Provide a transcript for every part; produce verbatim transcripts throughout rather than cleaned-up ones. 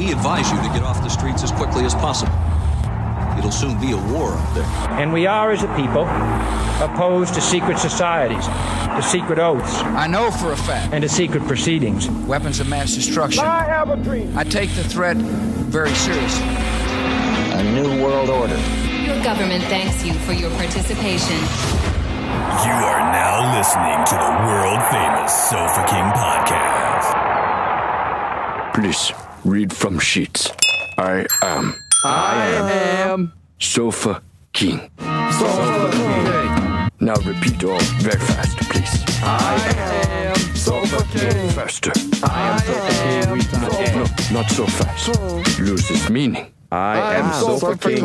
We advise you to get off the streets as quickly as possible. It'll soon be a war up there. And we are, as a people, opposed to secret societies, to secret oaths. I know for a fact. And to secret proceedings. Weapons of mass destruction. I have a dream. I take the threat very seriously. A new world order. Your government thanks you for your participation. You are now listening to the world-famous Sofa King podcast. Please, read from sheets. I am... I am... Sofa King. Sofa King. Now repeat all very fast, please. I am Sofa King. Faster. I am Sofa King. No, not so fast. Loses meaning. I, I am Sofa King.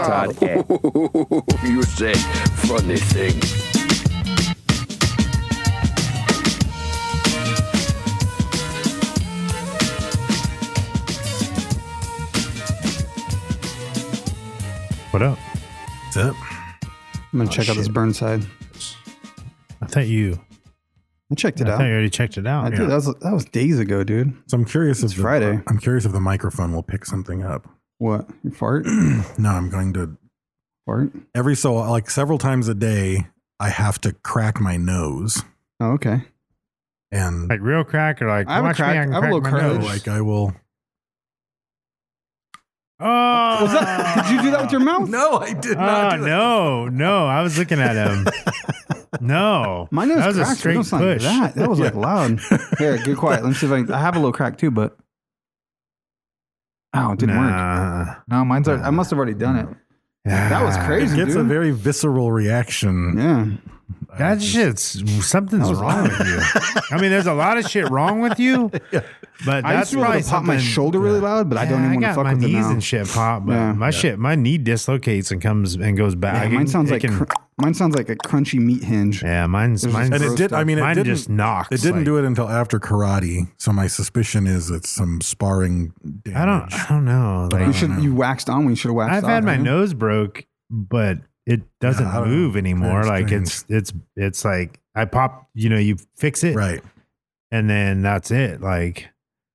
You say funny things. What up? What's up? I'm gonna oh, check shit. out this Burnside. I thought you. I checked it I out. I thought you already checked it out. I yeah. did. That was that was days ago, dude. So I'm curious it's if the, Friday. I'm curious if the microphone will pick something up. What? You fart? No, I'm going to fart every so like several times a day. I have to crack my nose. Oh, okay. And like real crack or like I have watch a crack. me, I, I have crack a little my courage. nose. Like I will. Oh, was that, did you do that with your mouth? No, I did not. Oh do no, no! I was looking at him. No, my nose that was cracked. a straight push. Like that that was yeah. like loud. Here, get quiet. Let me see if I. Can, I have a little crack too, but oh, it didn't nah. work. No, mine's. Already, I must have already done it. Yeah. That was crazy. It gets dude. a very visceral reaction. Yeah. That shit's something's wrong with you. I mean, there's a lot of shit wrong with you, yeah. but I that's used to be able to pop my shoulder really yeah. loud, but yeah, I don't even I want to got fuck my with it knees now. and shit pop. But yeah. my yeah. shit, my knee dislocates and comes and goes back. Yeah, mine and sounds like can, cr- mine sounds like a crunchy meat hinge. Yeah, mine's mine's and it did. I mean, it mine didn't just knocks. It didn't like, do it until after karate. So my suspicion is it's some sparring damage. I don't. I don't know. Like, you should. You waxed on when you should have waxed I've off, had my right? nose broke, but it doesn't yeah, move know. anymore. Very like strange. it's it's it's like I pop. You know, you fix it, right, and then that's it. Like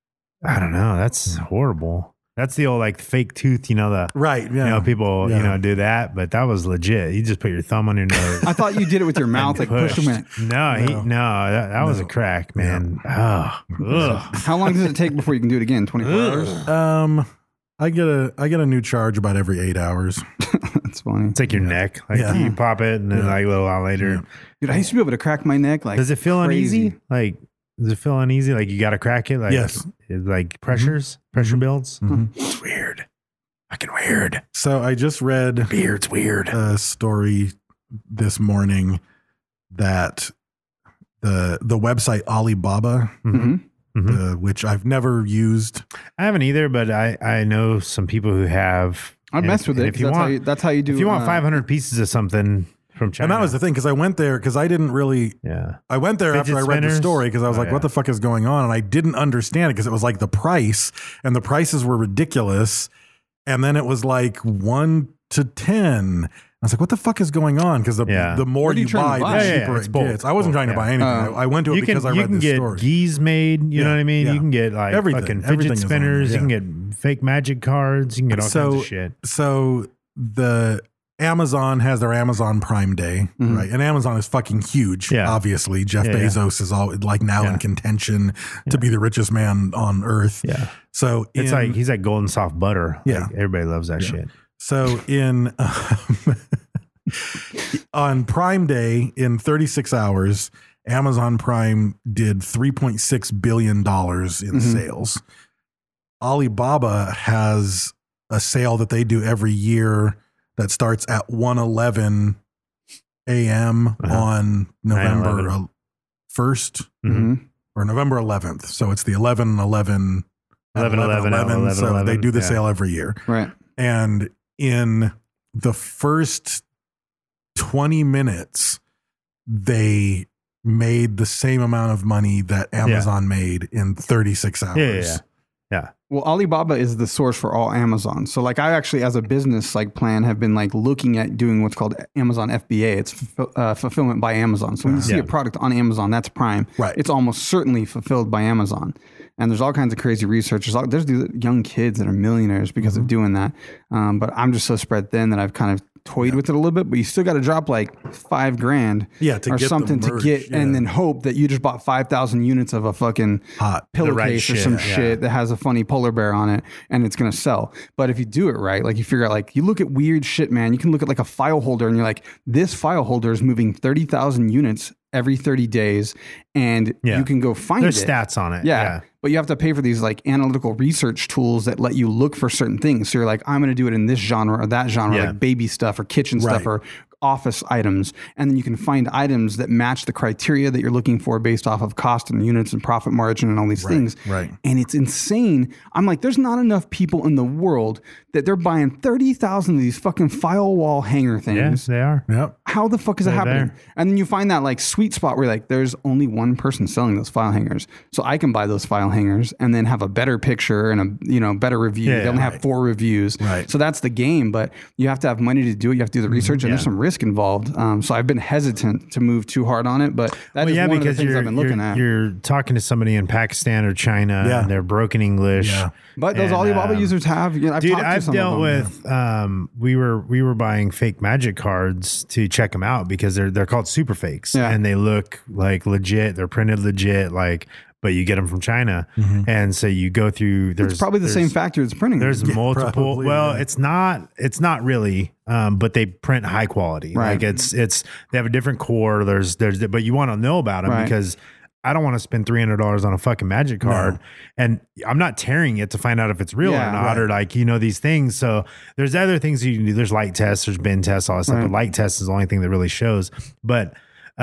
I don't know. That's horrible. That's the old like fake tooth. You know the right. Yeah. You know people. Yeah. You know do that, but that was legit. You just put your thumb on your nose. I thought you did it with your mouth, like push them in. No, he, No. no, that, that was No. a crack, man. Oh, ugh. How long does it take before you can do it again? twenty-four hours? Um, I get a I get a new charge about every eight hours. That's funny. It's like your neck. Like Yeah. you pop it, and then Yeah. like a little while later. Yeah. Dude, I used to be able to crack my neck. Like, Does it feel crazy. uneasy? Like, does it feel uneasy? Like you got to crack it? Like, Yes. it, like pressures, pressure builds. Mhm. It's weird. Fucking weird. So I just read Beard's weird. a story this morning that the the website Alibaba, Mm-hmm. Mhm. uh, which I've never used. I haven't either, but I, I know some people who have. I And mess if- with and it. If 'Cause you that's, want, how you, that's how you do if you want uh, five hundred pieces of something from China, And that was the thing, because I went there because I didn't really. yeah. I went there Fidget after I read the spinners? story because I was Oh, like, yeah. what the fuck is going on? And I didn't understand it because it was like the price, and the prices were ridiculous. And then it was like one to ten. I was like, what the fuck is going on? Because the, Yeah. the more What are you you trying buy, to the buy? Yeah, yeah, cheaper it's it both, gets. I wasn't both, trying to yeah. buy anything. Uh, I, I went to it You because can I you read can the get story. geese made. You Yeah, know what I mean? yeah. You can get like Everything. fucking Everything fidget is on spinners. there, You can yeah. get fake magic cards. You can get all so, kinds of shit. So the Amazon has their Amazon Prime Day, Mhm. right? And Amazon is fucking huge. Yeah. Obviously, Jeff Yeah, yeah. Bezos is all like now Yeah. in contention Yeah. to be the richest man on earth. Yeah. So It's in- like he's like golden soft butter. Yeah. Like, everybody loves that Yeah. shit. So in um, on Prime Day in thirty-six hours, Amazon Prime did three point six billion dollars in Mhm. sales. Alibaba has a sale that they do every year that starts at one eleven a.m. Uh-huh. on November nine eleven. first Mm-hmm. or November eleventh. So it's the eleven eleven eleven eleven, eleven So they eleven, do the yeah. sale every year. Right. And in the first twenty minutes, they made the same amount of money that Amazon made in thirty-six hours. Yeah, yeah, yeah. Yeah. Well, Alibaba is the source for all Amazon. So like I actually, as a business like plan, have been like looking at doing what's called Amazon F B A. It's fulfill- uh, fulfillment by Amazon. So when you see Yeah. a product on Amazon, that's Prime. Right. It's almost certainly fulfilled by Amazon. And there's all kinds of crazy research. There's, all, there's these young kids that are millionaires because Mm-hmm. of doing that. Um, but I'm just so spread thin that I've kind of toyed with it a little bit, but you still got to drop like five grand Yeah, to or get the something to merch, get, yeah. and then hope that you just bought five thousand units of a fucking Hot. The pillowcase right or shit, some yeah. shit that has a funny polar bear on it and it's going to sell. But if you do it right, like you figure out, like you look at weird shit, man, you can look at like a file holder and you're like, this file holder is moving thirty thousand units every thirty days, and Yeah. you can go find There's it. stats on it. Yeah. Yeah. But you have to pay for these like analytical research tools that let you look for certain things. So you're like, I'm going to do it in this genre or that genre, Yeah. like baby stuff or kitchen stuff Right. or office items. And then you can find items that match the criteria that you're looking for based off of cost and units and profit margin and all these things. right. And it's insane. I'm like, there's not enough people in the world that they're buying thirty thousand of these fucking file wall hanger Yeah, things. they are. Yep. How the fuck is it They're happening? there. And then you find that like sweet spot where like there's only one person selling those file hangers. So I can buy those file hangers and then have a better picture and a you know better review. Yeah, they only right. have four reviews. Right. So that's the game, but you have to have money to do it. You have to do the research and there's yeah. some risk involved. Um, so I've been hesitant to move too hard on it, but that's Well, yeah, one of the because things you're, I've been looking you're, at. you're talking to somebody in Pakistan or China, Yeah. and they're broken English. Yeah. But those And, Alibaba um, users have, you know, I've Dude, talked to I've some dealt of them. with. Um, we were we were buying fake magic cards to check them out because they're they're called super fakes, Yeah. and they look like legit. They're printed legit, like, but you get them from China, and so you go through. There's It's probably the same there's- factory that's printing There's them. multiple. probably, well, yeah. it's not. It's not really. Um, but they print high quality. Right. Like it's it's they have a different core. There's there's but you want to know about them Right. because I don't want to spend three hundred dollars on a fucking magic card, and I'm not tearing it to find out if it's real Yeah, or not, right. or like you know these things. So there's other things you can do. There's light tests, there's bin tests, all that stuff. Right. The light test is the only thing that really shows. But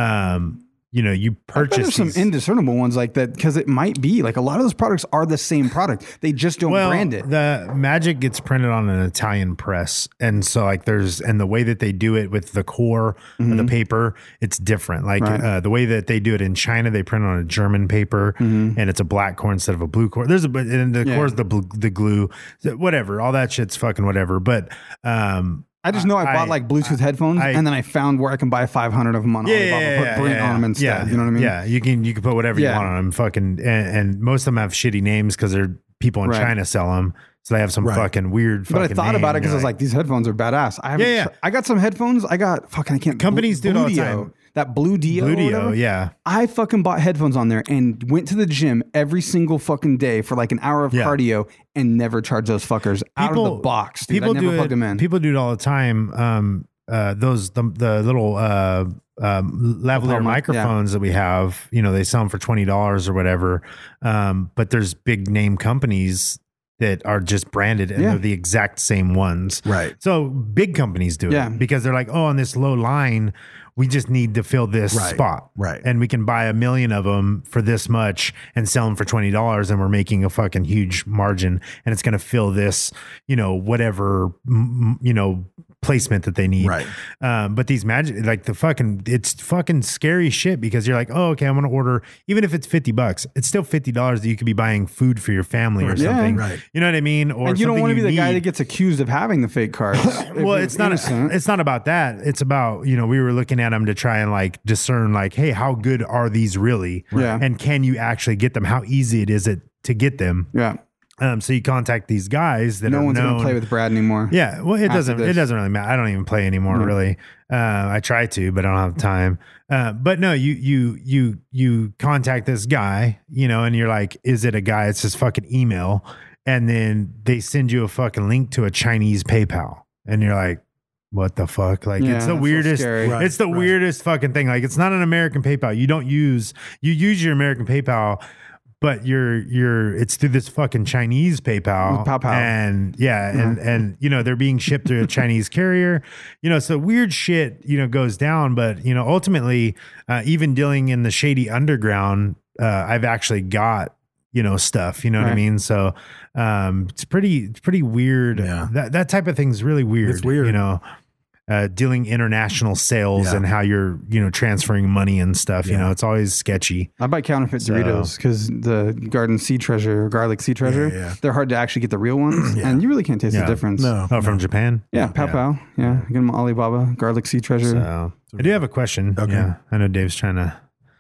um, you know, you I bet purchase there's some these- indiscernible ones like that because it might be like a lot of those products are the same product. They just don't well, brand it. the magic gets printed on an Italian press, and so like there's and the way that they do it with the core of the paper, it's different. Like Mm-hmm. Right. uh, the way that they do it in China, they print on a German paper, and it's a black core instead of a blue core. There's a but and the Mm-hmm. Yeah. core is the bl- the glue, so whatever. All that shit's fucking whatever. But um, I just know I, bought I- like Bluetooth headphones, I- and then I found where I can buy five hundred of them on yeah, Alibaba, yeah, put yeah, Brent yeah, on them instead. yeah. You know what I mean? Yeah, you can you can put whatever Yeah. you want on them. Fucking and, and most of them have shitty names because they're people in Right. China sell them, so they have some Right. fucking weird. But I fucking thought name. about it because I You're was like, these headphones are badass. I haven't Yeah, yeah. tr- I got some headphones. I got fucking I can't. Companies do it Blue all the Dio. time. That Blue Dio. or Blue Dio, whatever. yeah. I fucking bought headphones on there and went to the gym every single fucking day for like an hour of Yeah. cardio and never charged those fuckers out of the box. Dude. People I never do plugged it. them in. People do it all the time. Um, uh, those the the little uh, um, lavalier mic, microphones that we have. You know, they sell them for twenty dollars or whatever. Um, but there's big name companies that are just branded and Yeah. they're the exact same ones. Right. So big companies do Yeah. it because they're like, oh, on this low line, we just need to fill this Right. spot. Right. And we can buy a million of them for this much and sell them for twenty dollars. And we're making a fucking huge margin. And it's going to fill this, you know, whatever, m- you know, placement that they need. Right. Um, but these magic, like the fucking, it's fucking scary shit because you're like, oh, okay, I'm going to order, even if it's fifty bucks, it's still fifty dollars that you could be buying food for your family or Yeah. something. Right. You know what I mean? Or and you don't something want to be the guy need. that gets accused of having the fake cards. Well, it's not. It's not about that. It's about, you know, we were looking at them to try and like discern, like, hey, how good are these really? Yeah. And can you actually get them? How easy it is it to get them? Yeah. Um. So you contact these guys that No are one's known. gonna play with Brad anymore. Yeah. Well, it after doesn't. It this. doesn't really matter. I don't even play anymore, Yeah. really. Uh, I try to, but I don't have time. Uh, but no, you you you you contact this guy, you know, and you're like, is it a guy? It's his fucking email, and then they send you a fucking link to a Chinese PayPal, and you're like, what the fuck? Like, Yeah, it's the that's so weirdest. scary. Right, it's the right. weirdest fucking thing. Like, it's not an American PayPal. You don't use. You use your American PayPal. But you're you're it's through this fucking Chinese PayPal, With PayPal. and yeah, and and you know they're being shipped through a Chinese carrier, you know, so weird shit you know goes down. But you know, ultimately, uh, even dealing in the shady underground, uh, I've actually got you know stuff, you know what I Right. mean. So um, it's pretty it's pretty weird. Yeah. That that type of thing's really weird. It's weird. you know. Uh, dealing international sales Yeah. and how you're, you know, transferring money and stuff. You Yeah. know, it's always sketchy. I buy counterfeit So- Doritos because the Garden Sea Treasure or Garlic Sea Treasure, Yeah, yeah. they're hard to actually get the real ones, Yeah. and you really can't taste Yeah. the difference. No. Oh, from Japan. Yeah, Pow Pow. Yeah, get them Alibaba Garlic Sea Treasure. So I do have a question. Okay. Yeah, I know Dave's trying to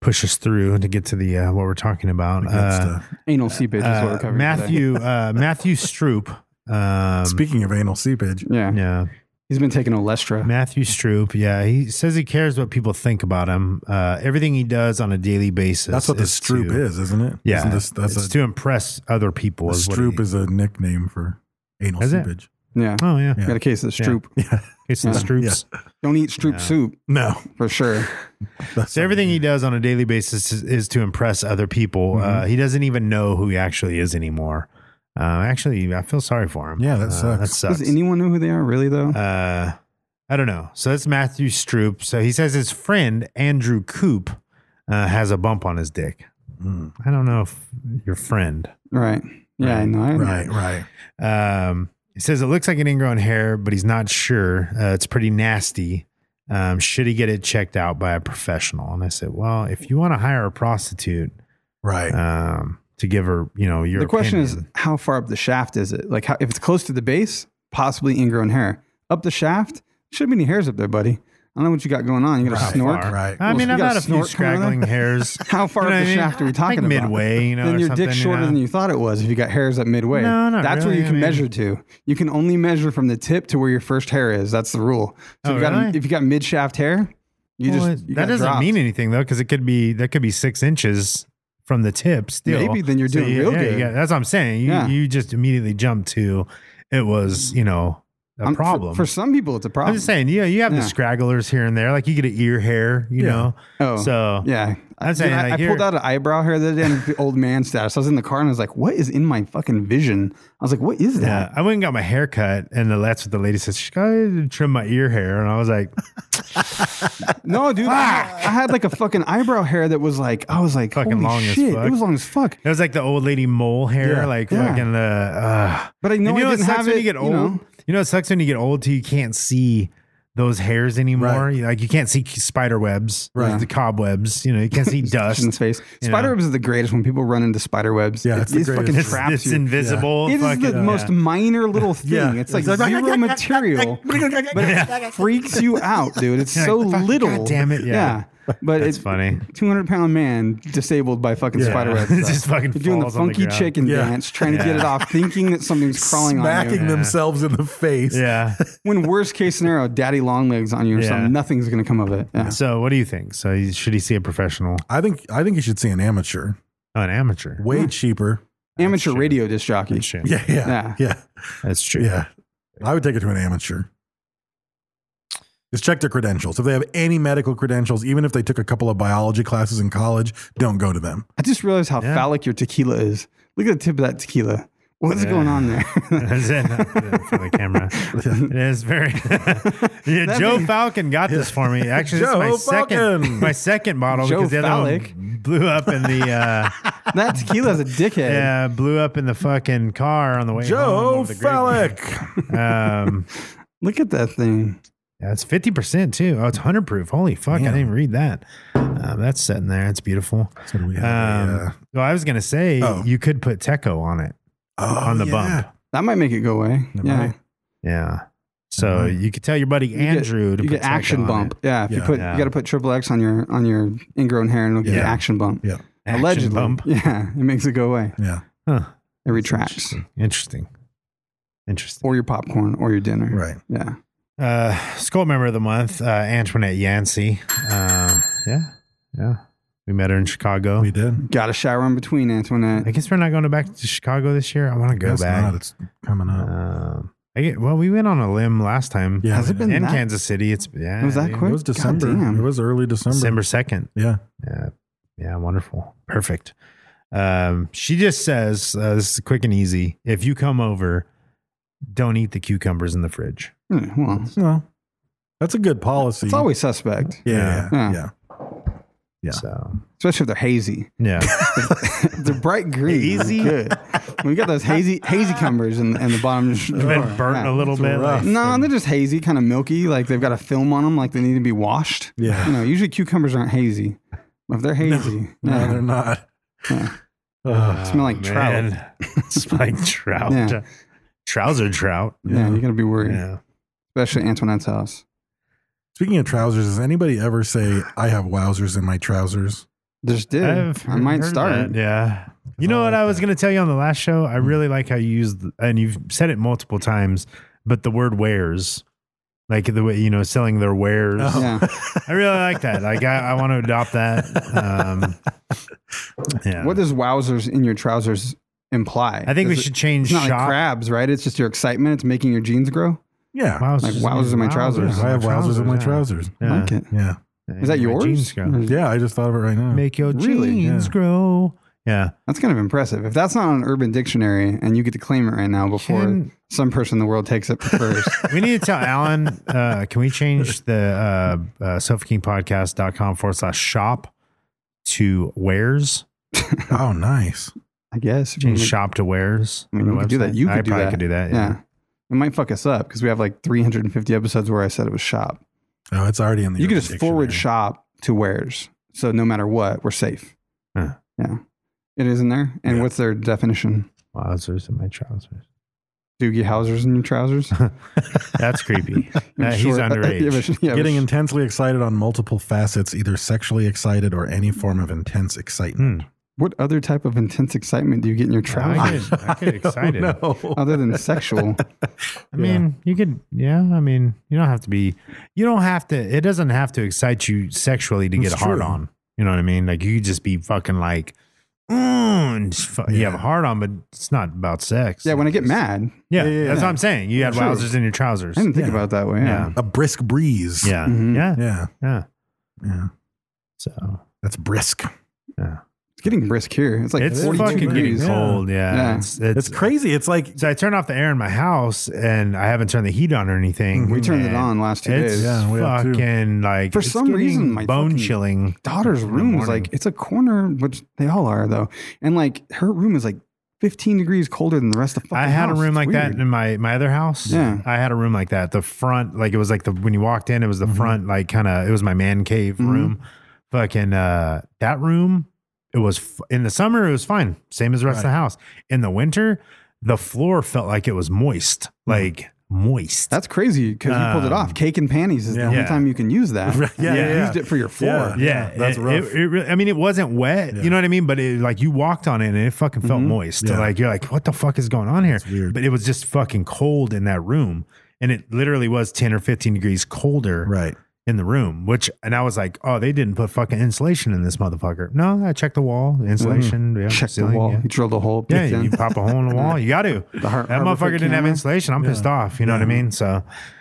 push us through to get to the uh, what we're talking about. The good Uh, stuff. Anal seepage is what we're uh, covering. Matthew uh, Matthew Stroop. Um, Speaking of anal seepage, yeah, yeah, he's been taking Olestra. Matthew Stroop. Yeah, he says he cares what people think about him. Uh, everything he does on a daily basis. that's what the is Stroop to, is, isn't it? Yeah, Isn't this, that's it's a, to impress other people. the Is what Stroop he- is a nickname for anal Is it? seepage. Yeah. Oh yeah, You got a case of the Yeah. Stroop. Yeah, case of the Yeah. Stroops. Don't eat Stroop Yeah. soup no, for sure. that's So everything he does on a daily basis is, is to impress other people. Mm-hmm. Uh, he doesn't even know who he actually is anymore. Uh, actually, I feel sorry for him. Yeah, that Uh, sucks. that sucks. Does anyone know who they are really though? Uh, I don't know. So that's Matthew Stroop. So he says his friend Andrew Coop uh, has a bump on his dick. Mm. I don't know if your friend. right. Yeah, I know. I know. Right, right. Um, he says it looks like an ingrown hair, but he's not sure. Uh, it's pretty nasty. Um, should he get it checked out by a professional? And I said, well, if you want to hire a prostitute, Right. um, to give her, you know, your The question is, opinion. how far up the shaft is it? Like, how, if it's close to the base, possibly ingrown hair. Up the shaft, shouldn't be any hairs up there, buddy. I don't know what you got going on. You got a Right, snort. far. Right. I Well, mean, you I've got had a a few snort coming out of straggling there? hairs. How far You know up what the I mean? shaft are we talking like about? midway, you know, Then or your something, dick's you shorter know? than you thought it was if you got hairs at midway. No, not That's where really. you can I mean- measure to. You can only measure from the tip to where your first hair is. That's the rule. So Oh, if, you got a- really? if you got mid shaft hair, you Well, just you that got doesn't dropped. mean anything though, because it could be that could be six inches from the tip. Still, Maybe, then you're doing you- real yeah, you good. got- that's what I'm saying. You Yeah. you just immediately jump to it was you know a I'm- for- problem. For, some people, it's a problem. I'm just saying, yeah, you have Yeah. the scragglers here and there, like you get an ear hair, you Yeah. know. Oh, so yeah. I'm saying, Dude, I, like, I pulled you're- out an eyebrow hair the other day in the old man status. I was in the car and I was like, what is in my fucking vision? I was like, what is Yeah, that? I went and got my hair cut, and the, that's what the lady said. She got to trim my ear hair, and I was like, No, dude. I, I had like a fucking eyebrow hair that was like, I was like, Fucking holy long as shit. fuck. It was long as fuck. it was like the old lady mole hair, Yeah. like Yeah. fucking. Uh, uh. But I know And you I know what didn't sucks have when it, you get you old? know? You know, it sucks when you get old too. You can't see those hairs anymore. Right. You- Like you can't see spider webs, Right. like the cobwebs. You know, you can't see dust. In his face. you Spider know. webs is the greatest when people run into spider webs. Yeah, it, it's the it fucking greatest. It's, traps it's you. invisible. It is fucking- the most minor little thing. Yeah. It's like It's like- zero material, but it freaks you out, dude. It's You're so like, fuck, little. God damn it, yeah. But That's it's funny. two hundred pound man disabled by fucking Yeah. spider webs. It just fucking You're doing the falls on the funky ground. chicken Yeah. dance, trying to get it off, thinking that something's crawling on Smacking you. themselves in the face. Yeah. When worst case scenario, daddy long legs on you or Yeah. something, nothing's going to come of it. Yeah. So, what do you think? So, you- should he see a professional? I think I think you should see an amateur. Oh, an amateur. Way cheaper. Amateur true. radio disc jockey. That's true. Yeah, yeah, Yeah. yeah, That's true. yeah. I would take it to an amateur. Just check their credentials. If they have any medical credentials, even if they took a couple of biology classes in college, don't go to them. I just realized how Yeah. phallic your tequila is. Look at the tip of that tequila. What's Yeah. going on there? Is it? For the camera. It is very. yeah, That Joe thing- Falcon got this for me. Actually, this is my Joe second, Falcon. my second bottle Joe because the other Phallic. one blew up in the. Uh, That tequila's a dickhead. yeah, blew up in the fucking car on the way home. Joe over the grapevine. Phallic. Um, Look at that thing. yeah, it's fifty percent too. Oh, it's hundred proof. Holy fuck! Damn. I didn't even read that. Um, that's sitting there. It's beautiful. So do we have Um, a, uh, well, I was gonna say Oh. you could put Teco on it oh, on the yeah. bump. That might make it go away. It yeah. might. Yeah. So Right. you could tell your buddy You Andrew get, to you put get action Teco on bump. it. Yeah. If you Yeah. put Yeah. you got to put triple X on your on your ingrown hair and it'll give you Yeah. action bump. Yeah. Action Allegedly. bump. Yeah. It makes it go away. Yeah. Huh. It retracts. Interesting. Interesting. Interesting. Or your popcorn or your dinner. Right. Yeah. Uh, Skull member of the month, uh, Antoinette Yancey. Uh, yeah, yeah. We met her in Chicago. We did. Got a shower in between, Antoinette. I guess we're not going to back to Chicago this year. I want to go Guess back. not. It's coming up. Um, I get, well, we went on a limb last time. Yeah. Has it been in that- Kansas City. It's yeah. Was that dude. quick? It was December. Goddamn. It was early December. December second. Yeah. Yeah, yeah. Wonderful. Perfect. Um, she just says, uh, "This is quick and easy. If you come over, don't eat the cucumbers in the fridge." Yeah, well, Well, that's a good policy. it's always suspect, Yeah. Yeah. Yeah. yeah. Yeah. So especially if they're hazy. yeah. If they're bright green. Hazy? Good. We got those hazy hazy cumbers in, in the bottom drawer. Been burnt Yeah. a little bit. rough. like- No, they're just hazy, kind of milky. Like they've got a film on them, like they need to be washed. Yeah. You know, usually cucumbers aren't hazy. If they're hazy, No, yeah. they're not. Yeah. Ugh. Smell like trout. Man. Smell like trout. Yeah. Trouser trout. Yeah, you got to be worried, Yeah. especially Antoinette's house. Speaking of trousers, does anybody ever say, I have wowzers in my trousers? Just did. I've I might heard start. that, Yeah. You know what I was going to tell you on the last show? I really like how you use, the, and you've said it multiple times, but the word wares, like the way, you know, selling their wares. Oh. Yeah. I really like that. Like, I, I want to adopt that. Um, yeah. What does wowzers in your trousers imply? I think we Is should it- change It's not shop. like crabs, right? It's just your excitement. It's making your jeans grow. Yeah. Wowzers Like wowzers in my trousers. I have wowzers in my yeah. trousers. I Yeah. like it. Yeah. Is that My yours? jeans grow. Or is- Yeah, I just thought of it right now. Make your Really? jeans Yeah. grow. Yeah. That's kind of impressive. If that's not on Urban Dictionary and you get to claim it right now before Can- some person in the world takes it first. We need to tell Alan, uh, can we change the uh, uh, sofa king podcast dot com forward slash shop to wares? Oh, nice. I guess. If you Change make- shop to wares. I mean, on you the could do that. website? You could I do probably that. could do that. Yeah. It might fuck us up because we have like three hundred fifty episodes where I said it was shop. Oh, it's already in the You could Urban just forward Dictionary. shop to wares. So no matter what, we're safe. Huh. Yeah. It is in there. And Yeah. what's their definition? Wowzers in my trousers. Doogie Howsers in your trousers? That's creepy. I'm Uh, he's sure- underage. yeah, but- yeah, but- Getting intensely excited on multiple facets, either sexually excited or any form of intense excitement. Hmm. What other type of intense excitement do you get in your I trousers? get, I get excited. No. Other than sexual. I mean, you could, yeah. I mean, you don't have to be, you don't have to, it doesn't have to excite you sexually to get It's a hard true. on. You know what I mean? Like, you could just be fucking like, mm, and just fu- you Yeah. have a hard on, but it's not about sex. Yeah, when I get mad, Yeah, Yeah, yeah, that's yeah. what I'm saying. You had True. wowzers in your trousers. I didn't think Yeah. about it that way. Yeah. Yeah. A brisk breeze. Yeah, Mhm. yeah, Yeah. yeah. Yeah. So, That's brisk. yeah. It's getting brisk here. It's like It's forty-two fucking degrees. getting cold. Yeah. Yeah. It's, It's crazy. It's like, So I turned off the air in my house and I haven't turned the heat on or anything. We turned it and on last two it's days. Yeah, we have too. fucking like For it's some getting reason, my bone fucking chilling. Daughter's in the room is morning. like, it's a corner, which they all are though. And like her room is like fifteen degrees colder than the rest of the fucking I had a house. room It's like that weird. in my my other house. Yeah. I had a room like that. The front, like it was like the when you walked in, it was the Mm-hmm. front, like kind of it was my man cave room. Fucking uh, that room. It was f- in the summer. It was fine, same as the rest of the house. In the winter, the floor felt like it was moist, like moist. That's crazy because you pulled it Um, off. Cake and panties is yeah. the only Yeah. time you can use that. Right, yeah, You yeah, used yeah. it for your floor. Yeah. Yeah, that's it- rough. It, it really, I mean, it wasn't wet. Yeah. You know what I mean? But it, like you walked on it and it fucking felt Mm-hmm. moist. Yeah. Like you're like, what the fuck is going on here? weird. But it was just fucking cold in that room, and it literally was ten or fifteen degrees colder right. in the room. Which, and I was like, oh, they didn't put fucking insulation in this motherfucker. No, I checked the wall, the insulation, yeah, Check ceiling, the wall. Yeah. You drilled a hole. Yeah, peeked in. you pop a hole in the wall. You got to. The Har- That Harbor motherfucker Freight didn't have camera. insulation. I'm pissed off. You know what I mean? So,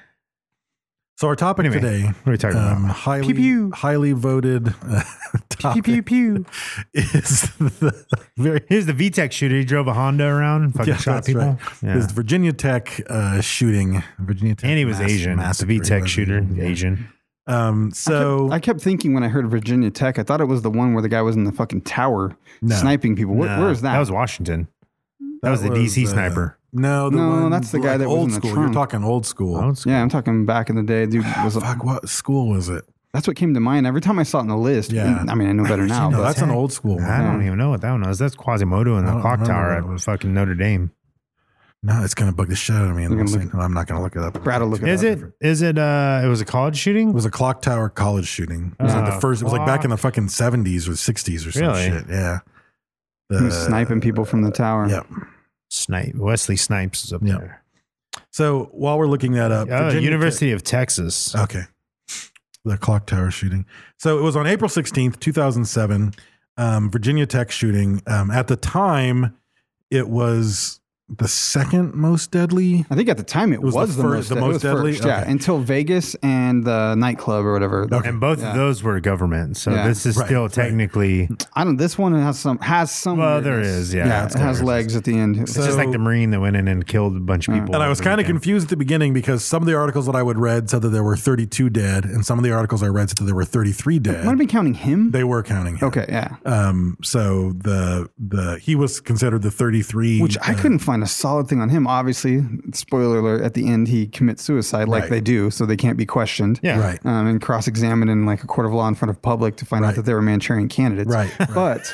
So our topic Anyway, today, what are we talking um, about? highly, Pew, pew. highly voted uh, pew topic pew pew. is the very Here's the V TEC shooter. He drove a Honda around, fucking yeah, shot that's people. right. Yeah. This Virginia Tech uh, shooting. Virginia Tech, And he was mass- Asian. It's a massacre. V He TEC was shooter, yeah. Asian. Um, so I kept thinking when I heard Virginia Tech, I thought it was the one where the guy was in the fucking tower No. sniping people. Where, Nah, where is that? That was Washington. That, was the D C uh, sniper. No, the No, one, that's the guy like that was old in the school. trunk. You're talking old school. Old school. Yeah, I'm talking back in the day. Dude was a, Fuck, what school was it? that's what came to mind every time I saw it on the list. Yeah. And, I mean, I know better now. No, but that's an old school one. I don't even know what that one was. That's Quasimodo in I the don't clock remember tower what at it was. fucking Notre Dame. No, it's gonna bug the shit out of me. You're unless gonna I- I'm not gonna look it up. Brad will look it Is up. it? Is it? Uh, it was a college shooting. It was a clock tower college shooting. It was like Oh, the first. It was like back in the clock. fucking seventies or sixties or some Really? shit. Yeah. He was sniping people from the tower. Yep. Snipe. Wesley Snipes is up Yeah. there. So while we're looking that up, Oh, Virginia University of Texas. Tech- okay. The clock tower shooting. So it was on April sixteenth, two thousand seven. Um, Virginia Tech shooting. Um, at the time, it was the second most deadly. I think at the time it, It was was, the the, fir- most, the it most was deadly? first, yeah, Okay. until Vegas and the nightclub or whatever. Okay. And both Yeah. of those were government. So Yeah. this is Right, still right. technically. I don't. This one has some has some. Well, there weirdness. is, yeah. yeah. It's It got has weirdness. legs at the end. It's just like the Marine that went in and killed a bunch of people. And I was over the kind of weekend. confused at the beginning because some of the articles that I would read said that there were thirty-two dead, and some of the articles I read said that there were thirty-three dead. Might have been counting him. They were counting him. Okay, yeah. Um, so the the he was considered the thirty-three, Which I uh, couldn't find a solid thing on him. Obviously, spoiler alert, at the end he commits suicide like Right. they do, so they can't be questioned. Yeah. Right. Um, and cross-examined in like a court of law in front of public to find Right. out that they were Manchurian candidates. Right, right. But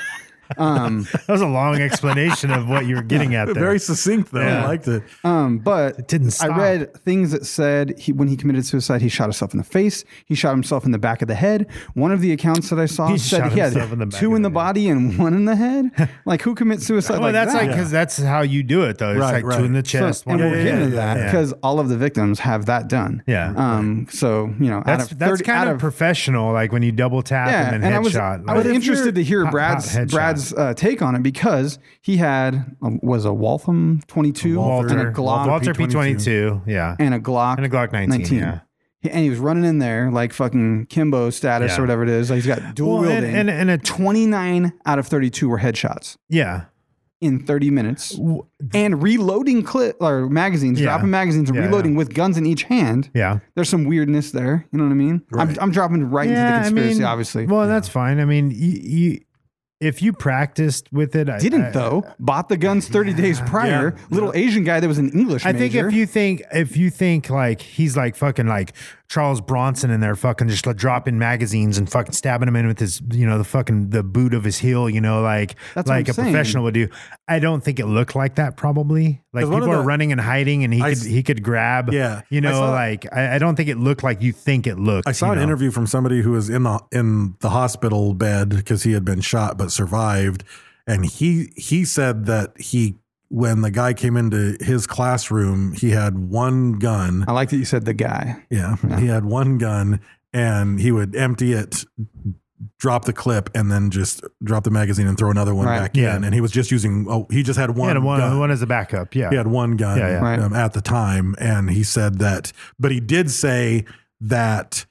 Um, that was a long explanation of what you were getting at there. Very succinct, though. Yeah. I liked it. Um, but It didn't stop. I read things that said he, when he committed suicide, he shot himself in the face. He shot himself in the back of the head. One of the accounts that I saw He said shot he had himself in the back two of in the the body and one in the head. Like, who commits suicide Well, like that's that? like because that's how you do it, though. It's Right, like right. two in the So- chest. and one we'll in get the into head. that Yeah. because all of the victims have that done. Yeah. Um. So you know, That's out of that's thirty, kind out of professional. Like when you double tap yeah, and then I was headshot. I was Like, interested to hear hot- hot Brad's headshot. Brad's uh, take on it because he had um, was a Waltham twenty-two Walter, and a Glock Walter P twenty-two. Yeah. and a Glock And a Glock nineteen, yeah. He- And he was running in there like fucking Kimbo status Yeah. or whatever it is. Like he's got dual Well, and- wielding. and- and a- twenty-nine out of thirty-two were headshots Yeah. in thirty minutes. And reloading clip or magazines, Yeah. dropping magazines and Yeah, reloading yeah. with guns in each hand. Yeah. There's some weirdness there. You know what I mean? I'm, Right. I'm dropping right into the conspiracy, obviously. Well, that's fine. I mean, you, you if you practiced with it, I Didn't I, though. Bought the guns thirty days prior. Little Asian guy that was an English I think major. if you think if you think like he's like fucking like Charles Bronson in there fucking just like dropping magazines and fucking stabbing him in with his you know the fucking the boot of his heel, you know, like That's what like I'm a saying. professional would do. I don't think it looked like that probably. Like 'Cause one people of are the- running and hiding and he I could s- he could grab Yeah. you I know saw- like I, I don't think it looked like you think it looked. I saw you an know? interview from somebody who was in the in the hospital bed because he had been shot but survived, and he he said that he when the guy came into his classroom, he had one gun. I like that you said the guy. Yeah, he had one gun, and he would empty it, drop the clip, and then just drop the magazine and throw another one Right. back Yeah. in. And he was just using. Oh, he just had He one. had one, gun. one as a backup. Yeah. He had one gun Yeah, yeah. Right. um, at the time, and he said that. But he did say that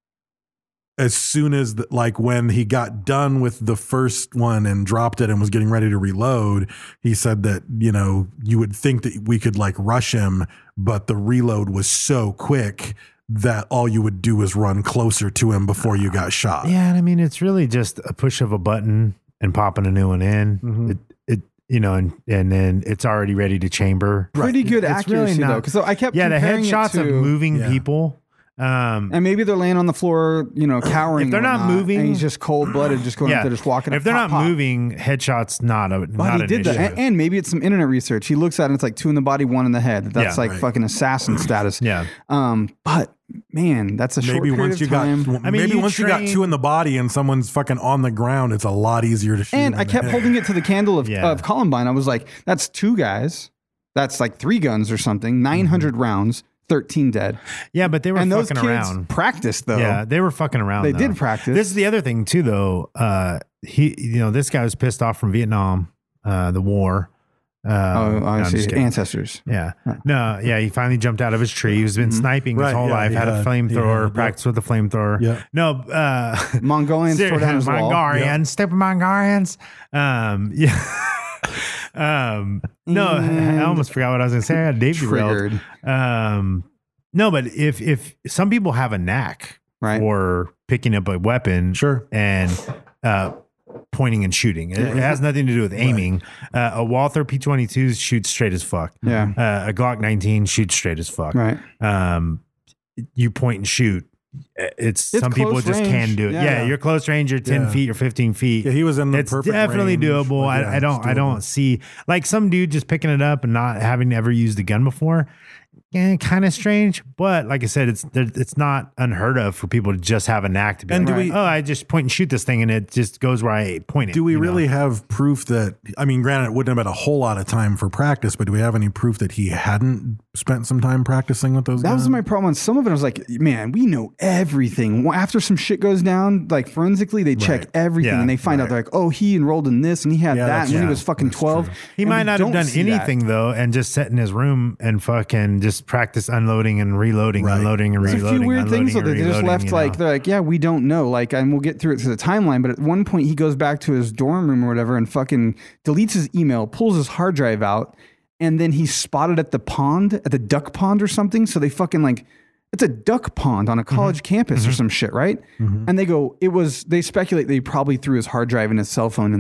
as soon as the, like when he got done with the first one and dropped it and was getting ready to reload, he said that you know you would think that we could like rush him, but the reload was so quick that all you would do is run closer to him before you got shot. Yeah, and I mean it's really just a push of a button and popping a new one in. Mm-hmm. It, it, you know, and and then it's already ready to chamber. Pretty good It's accuracy really not- though, because I kept Yeah, the comparing it headshots to, of moving Yeah. people. Um, and maybe they're laying on the floor, you know, cowering. If they're or not whatnot, moving- and he's just cold blooded, just going yeah, up there, just walking. if up, they're pop, not pop. moving, headshots not a But not he an did that, issue. and, and maybe it's some internet research. He looks at it, and it's like two in the body, one in the head. That's Yeah. like Right. fucking assassin status. Yeah. Um, but man, that's a short Maybe period once of you time. got, I mean, maybe you once you got train- two in the body and someone's fucking on the ground, it's a lot easier to shoot. And them I in the kept head. holding it to the candle of, Yeah. of Columbine. I was like, that's two guys. That's like three guns or something. nine hundred Mm-hmm. rounds, thirteen dead. Yeah, but they were And those fucking kids around. practiced though. Yeah, they were fucking around. They though. did practice. This is the other thing too, though. Uh, he, you know, this guy was pissed off from Vietnam, uh, the war. Uh, Oh, no, I I'm just see. kidding. Ancestors. Yeah. No, yeah, he finally jumped out of his tree. He's been sniping his Right, whole yeah, life, he had a had- he flamethrower, had- practiced with a flamethrower. Yeah. No, uh, Mongolians tore down his wall. Mongolians, stupid Mongolians. Um, yeah. um, no, I, I And almost forgot what I was going to say. I had Davey triggered. Um, no, but if, if some people have a knack Right. for picking up a weapon Sure. and, uh, pointing and shooting. It, it has nothing to do with aiming. Uh, a Walther P twenty-two shoots straight as fuck. Yeah. Uh, a Glock nineteen shoots straight as fuck. Right. Um, you point and shoot. It's, It's some people close just range. can do it. Yeah. Yeah, you're close range. You're ten Yeah. feet or fifteen feet. Yeah, he was in the It's perfect definitely range. doable. Like, yeah, I, I don't. it's I don't doable. see like some dude just picking it up and not having ever used a gun before. Yeah, kind of strange, but like I said, it's there- it's not unheard of for people to just have a knack to be And like, do we- oh, I just point and shoot this thing, and it just goes where I point it. Do we you know? really have proof that, I mean, granted, it wouldn't have been a whole lot of time for practice, but do we have any proof that he hadn't spent some time practicing with those That guns? was my problem. On some of it, I was like, man, we know everything. Well, after some shit goes down, like forensically, they check Right. everything Yeah, and they find out right. they're like, oh, he enrolled in this and he had Yeah, that that's- and when yeah, he was fucking that's twelve. true. He And might we not have don't done see that. anything though, and just sat in his room and fucking just practice unloading and reloading, Right. unloading and There's reloading. a few weird things though unloading that and they just reloading, left you like know. they're like, yeah, we don't know. Like, and we'll get through it to the timeline. But at one point, he goes back to his dorm room or whatever and fucking deletes his email, pulls his hard drive out, and then he's spotted at the pond, at the duck pond or something. So they fucking like. It's a duck pond on a college campus Mm-hmm. or some shit, right? And they go, it was, they speculate they probably threw his hard drive and his cell phone in there.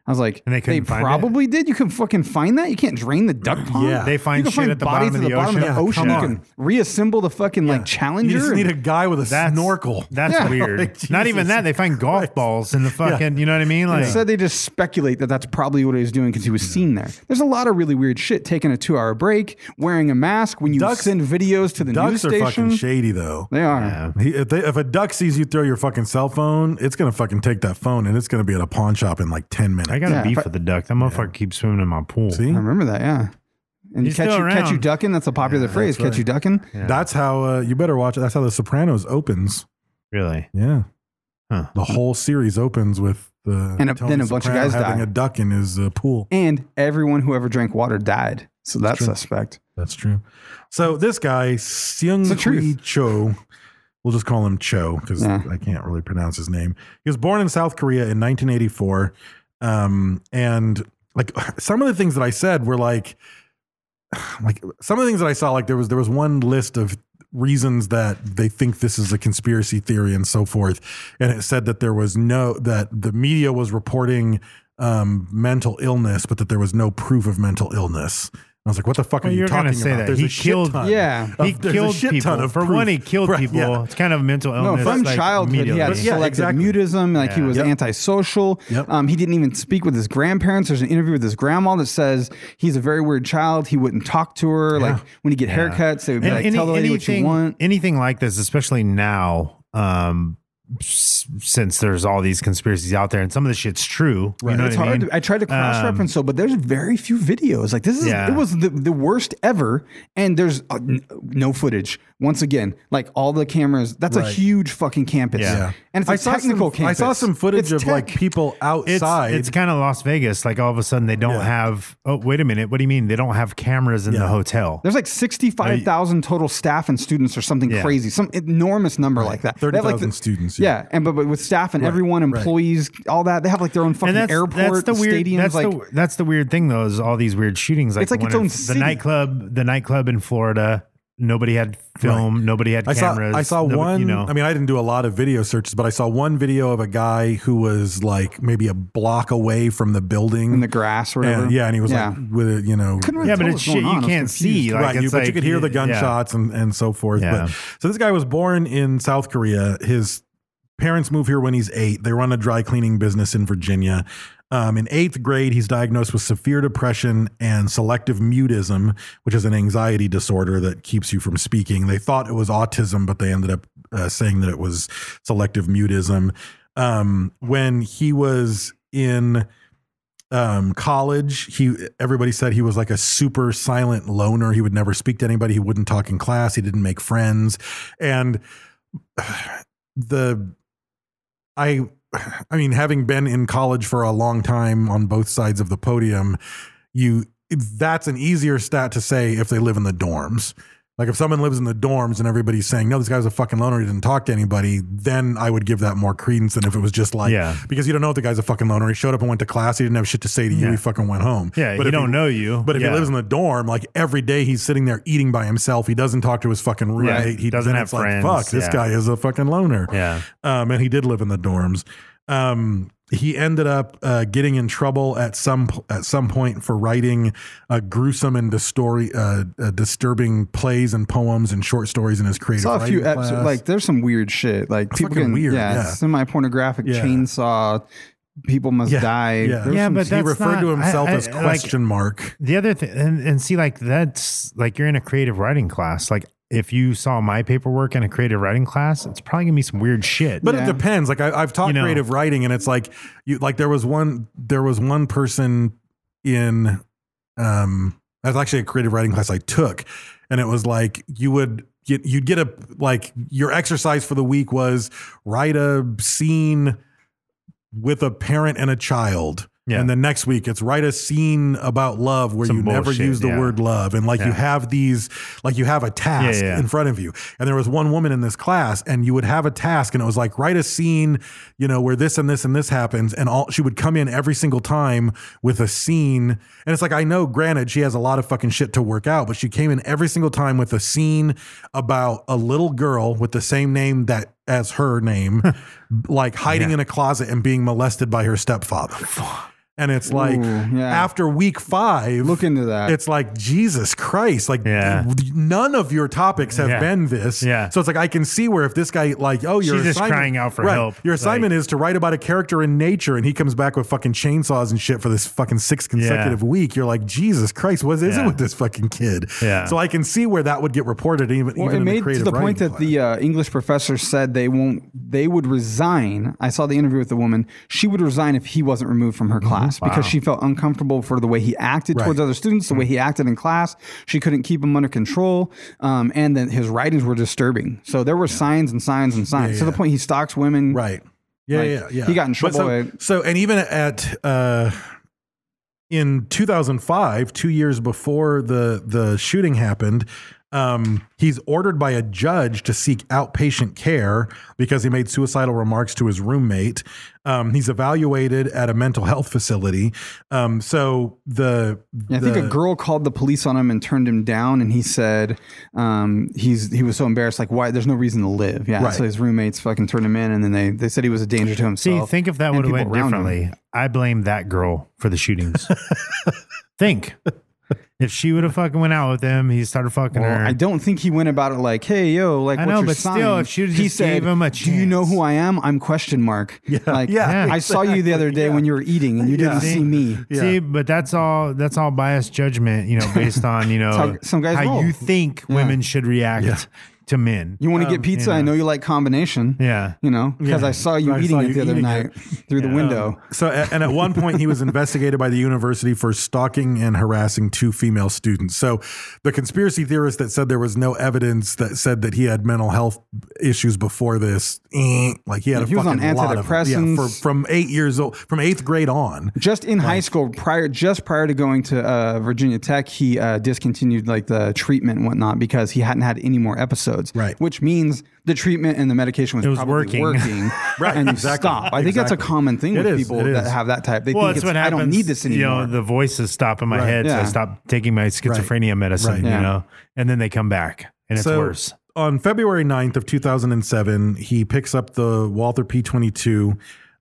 I was like, And they they, couldn't find it? probably did. You can fucking find that. You can't drain the duck pond. Yeah. They find you can shit find at the bodies bottom of at the bottom ocean. of the Yeah, ocean. come You on. can reassemble the fucking like You Challenger. just need a and- guy with a That's snorkel. That's Yeah. weird. Like, Not even Jesus that. They find golf Christ. balls in the fucking. You know what I mean? Like Instead, they just speculate that that's probably what he was doing because he was seen there. There's a lot of really weird shit. Taking a two-hour break, wearing a mask when you Ducks- send videos to the news Ducks are station. fucking shady though. They are. Yeah. He, if, they, if a duck sees you throw your fucking cell phone, it's gonna fucking take that phone and it's gonna be at a pawn shop in like ten minutes. I got a Yeah, beef if I- with the duck. That motherfucker keeps swimming in my pool. See, I remember that. Yeah. And He's catch still you, catch you around. ducking. That's a popular phrase. that's Catch you ducking. that's how uh, you better watch it. That's how The Sopranos opens. Really? Yeah, Huh. the whole series opens with the And a- Tony then a bunch of Soprano guys having die. a duck in his uh, pool. And everyone who ever drank water died. So that's true. suspect. That's true. So this guy Seung the Hui truth. Cho, we'll just call him Cho because Yeah. I can't really pronounce his name. He was born in South Korea in nineteen eighty-four, um, and like some of the things that I said were like, like some of the things that I saw, like there was there was one list of reasons that they think this is a conspiracy theory and so forth, and it said that there was no that the media was reporting um, mental illness, but that there was no proof of mental illness. I was like, "What the fuck Well, are you you're talking gonna say about?" that. There's He a shit killed- ton Yeah. of- He there's a killed shit people. ton of For proof. one, he killed Right, people. yeah. It's kind of a mental No, illness. from like, childhood, he had immediately. Yeah, selective exactly. mutism. Like he Yeah. was Yep. antisocial. Yep. Um, he didn't even speak with his grandparents. There's an interview with his grandma that says he's a very weird child. He wouldn't talk to her. Like when you get Yeah. haircuts, they would be And like, any- "Tell the lady what you anything, want." anything like this, especially now, um, s- since there's all these conspiracies out there, and some of the shit's true. You know It's what I hard. mean? To, I tried to cross reference so, but there's very few videos. Like this is Yeah. it was the, the worst ever, and there's uh, n- no footage. Once again, like all the cameras. That's a Right. huge fucking campus. Yeah. and it's a I saw technical some, campus. I saw some footage It's of like tech. people It's, outside. it's kind of Las Vegas. Like all of a sudden they don't Yeah. have. Oh, wait a minute. What do you mean they don't have cameras in Yeah. the hotel? There's like sixty-five thousand total staff and students or something Yeah. crazy, some enormous number like that. They have, like, thirty thousand the- students. Yeah, and but, but with staff and Right, everyone, right. employees, all that, they have like their own fucking and that's, airport, that's the weird. stadiums. That's like the that's the weird thing though. Is all these weird shootings. Like It's like the its one own in- city. The nightclub. The nightclub in Florida. Nobody had film. Right. Nobody had I saw, cameras. I saw Nobody- one. You know. I mean, I didn't do a lot of video searches, but I saw one video of a guy who was like maybe a block away from the building in the grass or whatever. And, yeah, and he was Yeah. like with a, you know, Couldn't really yeah, but tell it's what's going shit on. you I was can't see. confused. Like, right, it's you, but you like- could hear the yeah. gunshots and, and so forth. Yeah. But so this guy was born in South Korea. His parents moved here when he's eight. They run a dry cleaning business in Virginia. Um, in eighth grade, he's diagnosed with severe depression and selective mutism, which is an anxiety disorder that keeps you from speaking. They thought it was autism, but they ended up uh, saying that it was selective mutism. Um, when he was in um, college, he everybody said he was like a super silent loner. He would never speak to anybody. He wouldn't talk in class. He didn't make friends. And the I I mean, having been in college for a long time on both sides of the podium, you that's an easier stat to say if they live in the dorms. Like if someone lives in the dorms and everybody's saying, no, this guy's a fucking loner, he didn't talk to anybody, then I would give that more credence than if it was just like, Yeah. because you don't know if the guy's a fucking loner. He showed up and went to class. He didn't have shit to say to you. Yeah. He fucking went home. Yeah, he if don't know you. But if Yeah. he lives in the dorm, like every day he's sitting there eating by himself. He doesn't talk to his fucking roommate. Right. He Doesn't then have it's like, friends. fuck, this Yeah. guy is a fucking loner. Yeah. Um, and he did live in the dorms. Um, he ended up uh, getting in trouble at some at some point for writing uh, gruesome and distori- uh, uh, disturbing plays and poems and short stories in his creative saw a writing few episodes. class. Like there's some weird shit. Like people Fucking can weird, yeah, yeah. semi pornographic Yeah. chainsaw. People must Yeah, die. yeah. There's Yeah, some- but he that's referred not- to himself I- I- as like- question mark. The other thing, and, and see, like that's like you're in a creative writing class. Like if you saw my paperwork in a creative writing class, it's probably gonna be some weird shit. But Yeah. it depends. Like I, I've taught You know. creative writing, and it's like you like there was one there was one person in um that's actually a creative writing class I took, and it was like you would get you'd get a like your exercise for the week was write a scene with a parent and a child. Yeah. And the next week it's write a scene about love where Some you never bullshit, use the yeah. word love. And like you Yeah. have these, like you have a task Yeah, yeah. in front of you. And there was one woman in this class and you would have a task and it was like, write a scene, you know, where this and this and this happens. And all she would come in every single time with a scene. And it's like, I know, granted, she has a lot of fucking shit to work out, but she came in every single time with a scene about a little girl with the same name that as her name, like hiding Yeah. in a closet and being molested by her stepfather. And it's like, Ooh, yeah. after week five, look into that. It's like, Jesus Christ, like Yeah. none of your topics have Yeah. been this. Yeah. So it's like, I can see where if this guy, like, oh, your She's just assignment- crying out for right, help. Your assignment Like- is to write about a character in nature, and he comes back with fucking chainsaws and shit for this fucking sixth consecutive Yeah. week. You're like, Jesus Christ, what is Yeah. it with this fucking kid? Yeah. So I can see where that would get reported, even, Well, even it in made the to creative the point writing that the uh, English professor said they won't. They would resign. I saw the interview with the woman. She would resign if he wasn't removed from her class because she felt uncomfortable for the way he acted Right. towards other students, the way he acted in class. She couldn't keep him under control, um, and then his writings were disturbing. So there were signs and signs and signs Yeah, to the yeah. point he stalks women. Right. Yeah, Like, yeah, yeah. he got in But trouble. So, at- so, and even at uh, in two thousand five, two years before the the shooting happened, um, he's ordered by a judge to seek outpatient care because he made suicidal remarks to his roommate. Um, he's evaluated at a mental health facility. Um, so the, Yeah, I think the- a girl called the police on him and turned him down, and he said um, he's he was so embarrassed, like, why? There's no reason to live. Yeah, Right. so his roommates fucking turned him in, and then they they said he was a danger to See, himself. think if that and would have people went around him. differently. I blame that girl for the shootings. Think. If she would have fucking went out with him, he started fucking Well, her. I don't think he went about it like, "Hey, yo, like, I what's know, your but sign?" still, if she would've he just said, gave him a "Do you know chance." who I am? I'm question mark." Yeah, like, yeah, I saw you the other day when you were eating, and you didn't Yeah. see me. Yeah. See, but that's all. That's all biased judgment, you know, based on you know how some guys how roll. you think Yeah. women should react Yeah. to men. You want to get pizza? you I know. know you like combination. Yeah. you know, because Yeah. I saw you I eating saw it you the other eating night it. through the Yeah. window. So, and at one point, he was investigated by the university for stalking and harassing two female students. So, the conspiracy theorist that said there was no evidence that said that he had mental health issues before this, eh, like he had Yeah, a he was on fucking lot of them. antidepressants. Yeah, for, from eight years old, from eighth grade on. Just in high school, prior just prior to going to uh, Virginia Tech, he uh, discontinued like the treatment and whatnot because he hadn't had any more episodes. Right. Which means the treatment and the medication was, It was probably working. working. Right, And you exactly. stop. I think that's a Exactly. common thing It with is, people it that is. have that type. They Well, think that's it's, what I happens. don't need this anymore. You know, the voices stop in my Right. head, so Yeah. I stop taking my schizophrenia medicine. Right. You Yeah. know, and then they come back, and it's So, worse. On February ninth of two thousand seven, he picks up the Walther P twenty-two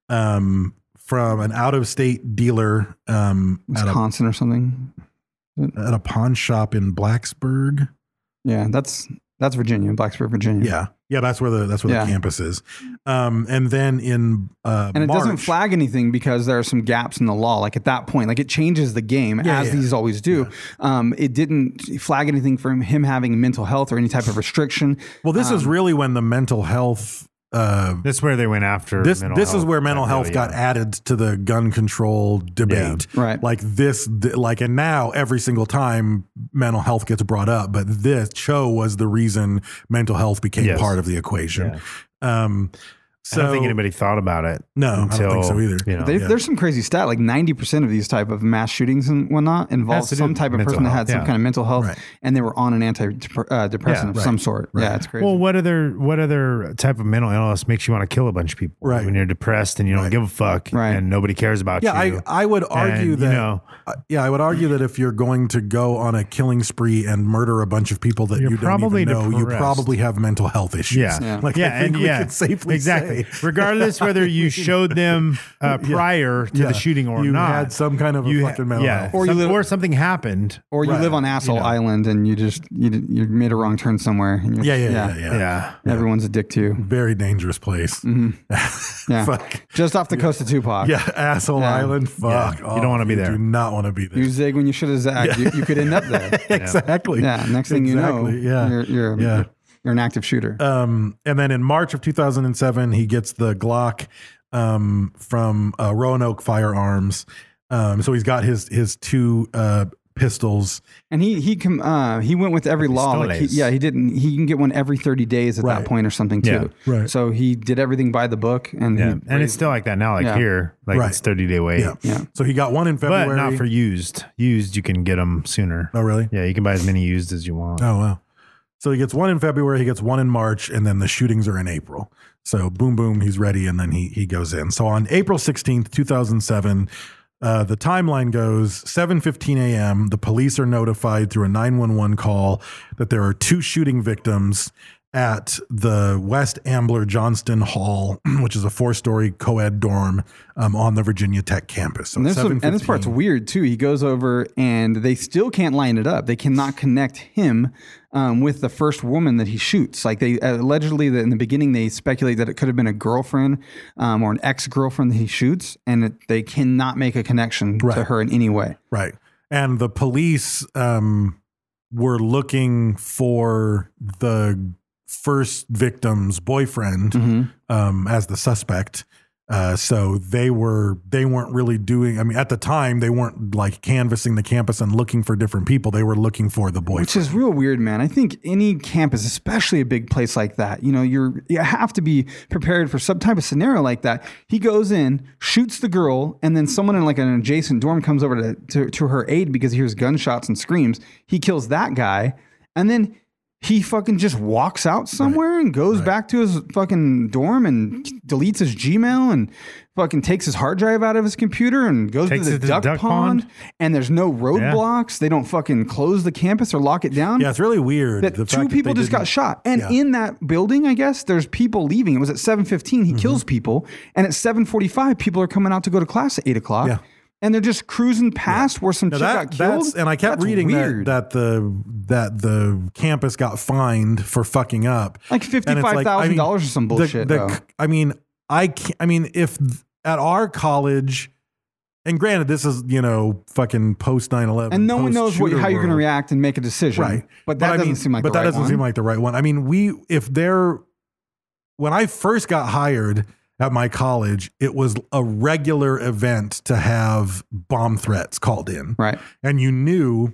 um, from an out-of-state dealer um, at, a, Wisconsin or something. at a pawn shop in Blacksburg. Yeah, that's that's Virginia, Blacksburg, Virginia. Yeah, yeah, that's where the that's where Yeah. the campus is. Um, and then in uh, And it doesn't March- flag anything because there are some gaps in the law. Like at that point, like it changes the game Yeah, as yeah. these always do. Um, it didn't flag anything from him having mental health or any type of restriction. Well, this Um, is really when the mental health. Uh, This is where they went after. this mental this is health where mental type health deal, got yeah. added to the gun control debate. Yeah, right. Like this, th- like, and now every single time mental health gets brought up, but this show was the reason mental health became Yes. part of the equation. Um, so I don't think anybody thought about it. No, I don't until, think so either. You know, They, yeah. There's some crazy stat. Like ninety percent of these type of mass shootings and whatnot involve Has to do some with type of mental person that health, had some yeah. kind of mental health, Right. and they were on an antidepressant uh, depressant of right, some sort. right. Yeah, it's crazy. well, what other what other type of mental illness makes you want to kill a bunch of people? Right. When you're depressed and you don't Right. give a fuck, Right. and nobody cares about Yeah, you. I, I would argue And, that. you know, uh, yeah, I would argue that if you're going to go on a killing spree and murder a bunch of people that You're you don't probably even know, you depressed. probably have mental health issues. Yeah. Yeah. like yeah, I think and we yeah, could safely exactly. say. Regardless whether you showed them uh, prior to Yeah. the shooting or You not, had some kind of a you ha- fucking mental yeah, health. Or or, you live- or something happened. or you Right. live on Asshole You know. Island and you just you, d- you made a wrong turn somewhere. And you're, Yeah, yeah, yeah, yeah. Yeah, Everyone's a dick to you. Very dangerous place. Yeah, Fuck. just off the coast of Tupac. Yeah, asshole Yeah. island. Fuck. Yeah. You don't wanna be you there. Do not want to be there. You zig when you should have zagged. You, you could end up there. exactly. Yeah. Next thing you know, Exactly. yeah, you're you're, yeah. you're an active shooter. Um, and then in March of two thousand seven, he gets the Glock um, from uh, Roanoke Firearms. Um, so he's got his his two uh, pistols. And he he com, uh, he went with every law. Like he, Pistoles. yeah, he didn't. He can get one every thirty days at Right. that point or something too. Yeah, right. So he did everything by the book, and yeah. he, And it's still like that now. Like Yeah. here, like Right. it's thirty day wait. Yeah. Yeah. So he got one in February. But not for used. Used, you can get them sooner. Oh, really? Yeah, you can buy as many used as you want. Oh, wow. So he gets one in February, he gets one in March, and then the shootings are in April. So boom, boom, he's ready, and then he he goes in. So on April sixteenth, two thousand seven, uh, the timeline goes seven fifteen a.m. The police are notified through a nine one one call that there are two shooting victims at the West Ambler Johnston Hall, which is a four-story co-ed dorm um, on the Virginia Tech campus. So and, this, seven and this part's weird too. He goes over and they still can't line it up. They cannot connect him um, with the first woman that he shoots. Like they allegedly, in the beginning, they speculate that it could have been a girlfriend um, or an ex-girlfriend that he shoots, and it, they cannot make a connection Right. to her in any way. Right. And the police um, were looking for the first victim's boyfriend Mm-hmm. um, as the suspect. Uh, so they were they weren't really doing. I mean, at the time, they weren't like canvassing the campus and looking for different people. They were looking for the boyfriend. Which is real weird, man. I think any campus, especially a big place like that, you know, you're you have to be prepared for some type of scenario like that. He goes in, shoots the girl, and then someone in like an adjacent dorm comes over to to, to her aid because he hears gunshots and screams. He kills that guy, and then he fucking just walks out somewhere right. and goes right. back to his fucking dorm and deletes his Gmail and fucking takes his hard drive out of his computer and goes takes to the duck, duck pond, pond. And there's no roadblocks. Yeah. They don't fucking close the campus or lock it down. Yeah, it's really weird. That the two people that just got shot. And yeah. in that building, I guess, there's people leaving. It was at seven fifteen. He mm-hmm. kills people. And at seven forty-five, people are coming out to go to class at eight o'clock. Yeah. And they're just cruising past yeah. where some now chick that, got killed. And I kept that's reading weird. that, that the that the campus got fined for fucking up, like fifty-five thousand dollars like, or some bullshit. The, the, I mean, I can't, I mean, if at our college, and granted, this is you know fucking post nine eleven, and no one knows what, how you're going to react and make a decision, right? But that but doesn't I mean, seem like but the that right doesn't one. seem like the right one. I mean, we if they're when I first got hired at my college, it was a regular event to have bomb threats called in. Right. And you knew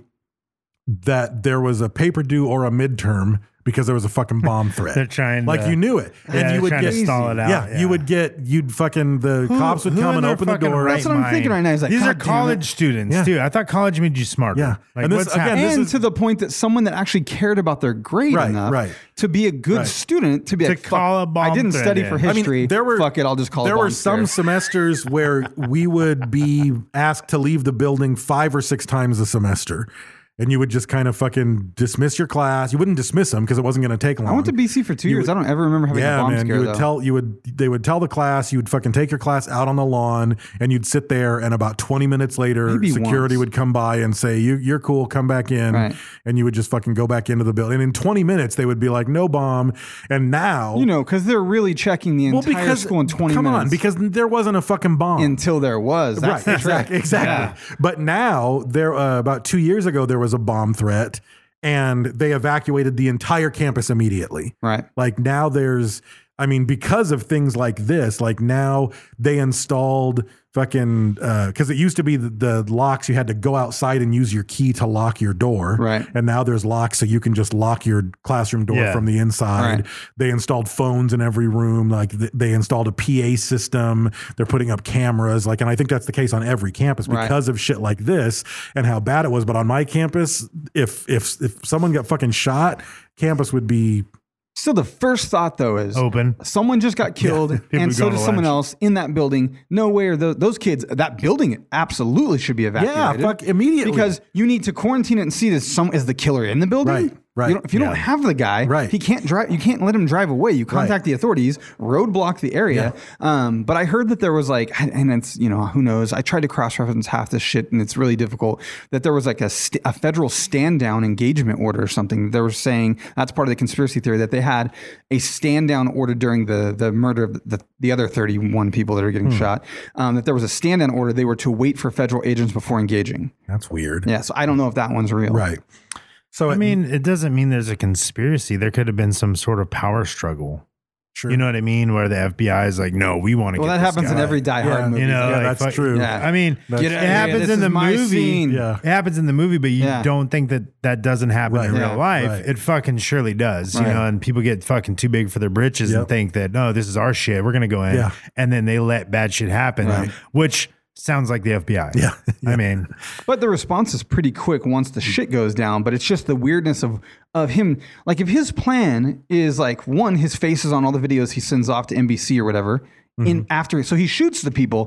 that there was a paper due or a midterm because there was a fucking bomb threat. They're trying like to, you knew it. Yeah, and you would trying get to stall it out. Yeah, yeah. you would get you'd fucking the who, cops would come and open the door. Right That's what I'm mind. thinking right now. Is like, these God are college students yeah. too. I thought college made you smarter. Yeah. Like, and this, what's again, this and is, to the point that someone that actually cared about their grade right, enough right. to be a good right. student to be to like, call fuck, a bomb I didn't study in. for history. I mean, there were fuck it, I'll just call. There a bomb were some scare. semesters where we would be asked to leave the building five or six times a semester. And you would just kind of fucking dismiss your class. You wouldn't dismiss them because it wasn't going to take long. I went to B C for two you years. Would, I don't ever remember having yeah, a bomb man, scare. You would though. tell you would they would tell the class you would fucking take your class out on the lawn and you'd sit there and about twenty minutes later Maybe security once. would come by and say you you're cool, come back in, right. and you would just fucking go back into the building. And in twenty minutes they would be like no bomb. And now you know because they're really checking the entire well, because, school in twenty come minutes. on, because there wasn't a fucking bomb until there was. That's right, the trick. exactly. exactly. Yeah. But now there uh, about two years ago there was a bomb threat. And they evacuated the entire campus immediately. Right. Like now there's, I mean, because of things like this, like now they installed fucking, uh, cause it used to be the, the locks, you had to go outside and use your key to lock your door. Right. And now there's locks so you can just lock your classroom door yeah. from the inside. Right. They installed phones in every room. Like th- they installed a P A system. They're putting up cameras. Like, and I think that's the case on every campus because right. of shit like this and how bad it was. But on my campus, if, if, if someone got fucking shot, campus would be So the first thought though is open. Someone just got killed, yeah. and so does someone lunch. else in that building. No way are those, those kids. That building absolutely should be evacuated. Yeah, fuck immediately because you need to quarantine it and see that some is the killer in the building. Right. Right. You don't, if you yeah. don't have the guy, right. he can't drive. You can't let him drive away. You contact right. the authorities, roadblock the area. Yeah. Um, but I heard that there was like, and it's you know who knows. I tried to cross reference half this shit, and it's really difficult. That there was like a st- a federal stand down engagement order or something. They were saying that's part of the conspiracy theory that they had a stand down order during the the murder of the the other thirty-one people that are getting hmm. shot. Um, that there was a stand down order. They were to wait for federal agents before engaging. That's weird. Yeah. So I don't know if that one's real. Right. So I mean, it doesn't mean there's a conspiracy. There could have been some sort of power struggle. Sure. You know what I mean? Where the F B I is like, no, we want to well, get that this happens guy. in every Die Hard yeah. movie. You know, yeah, like, that's fuck, true. Yeah. I mean, That's, it happens in the movie. Yeah. It happens in the movie, but you yeah. don't think that that doesn't happen right. in real yeah. life. Right. It fucking surely does. Right. You know, and people get fucking too big for their britches Yep. and think that, no, this is our shit. We're going to go in. Yeah. And then they let bad shit happen, Right. which sounds like the F B I. Yeah. I mean, but the response is pretty quick once the shit goes down. But it's just the weirdness of of him. Like if his plan is like one, his face is on all the videos he sends off to N B C or whatever. Mm-hmm. In after, so he shoots the people.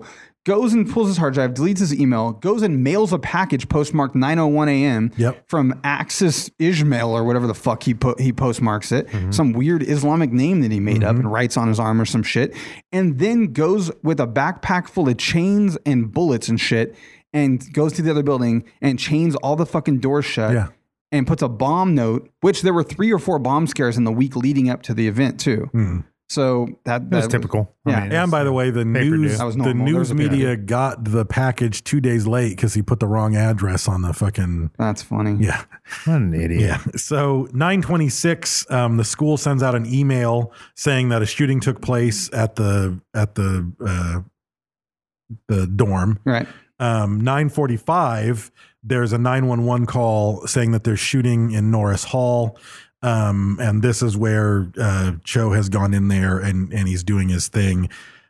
goes and pulls his hard drive, deletes his email, goes and mails a package postmarked nine oh one a.m. Yep. from Axis Ismail or whatever the fuck he po- he postmarks it, mm-hmm. some weird Islamic name that he made mm-hmm. up and writes on his arm or some shit, and then goes with a backpack full of chains and bullets and shit and goes to the other building and chains all the fucking doors shut. Yeah. And puts a bomb note, which there were three or four bomb scares in the week leading up to the event too. Mm. So that, that was typical. Yeah. I mean, and by the way, the news That was the normal. There was news a big- media got the package two days late because he put the wrong address on the fucking. That's funny. Yeah. What an idiot. Yeah. So nine twenty-six, um, the school sends out an email saying that a shooting took place at the at the uh, the dorm. Right. Um, nine forty-five, there's a nine one one call saying that there's shooting in Norris Hall. Um, and this is where uh, Cho has gone in there and, and he's doing his thing.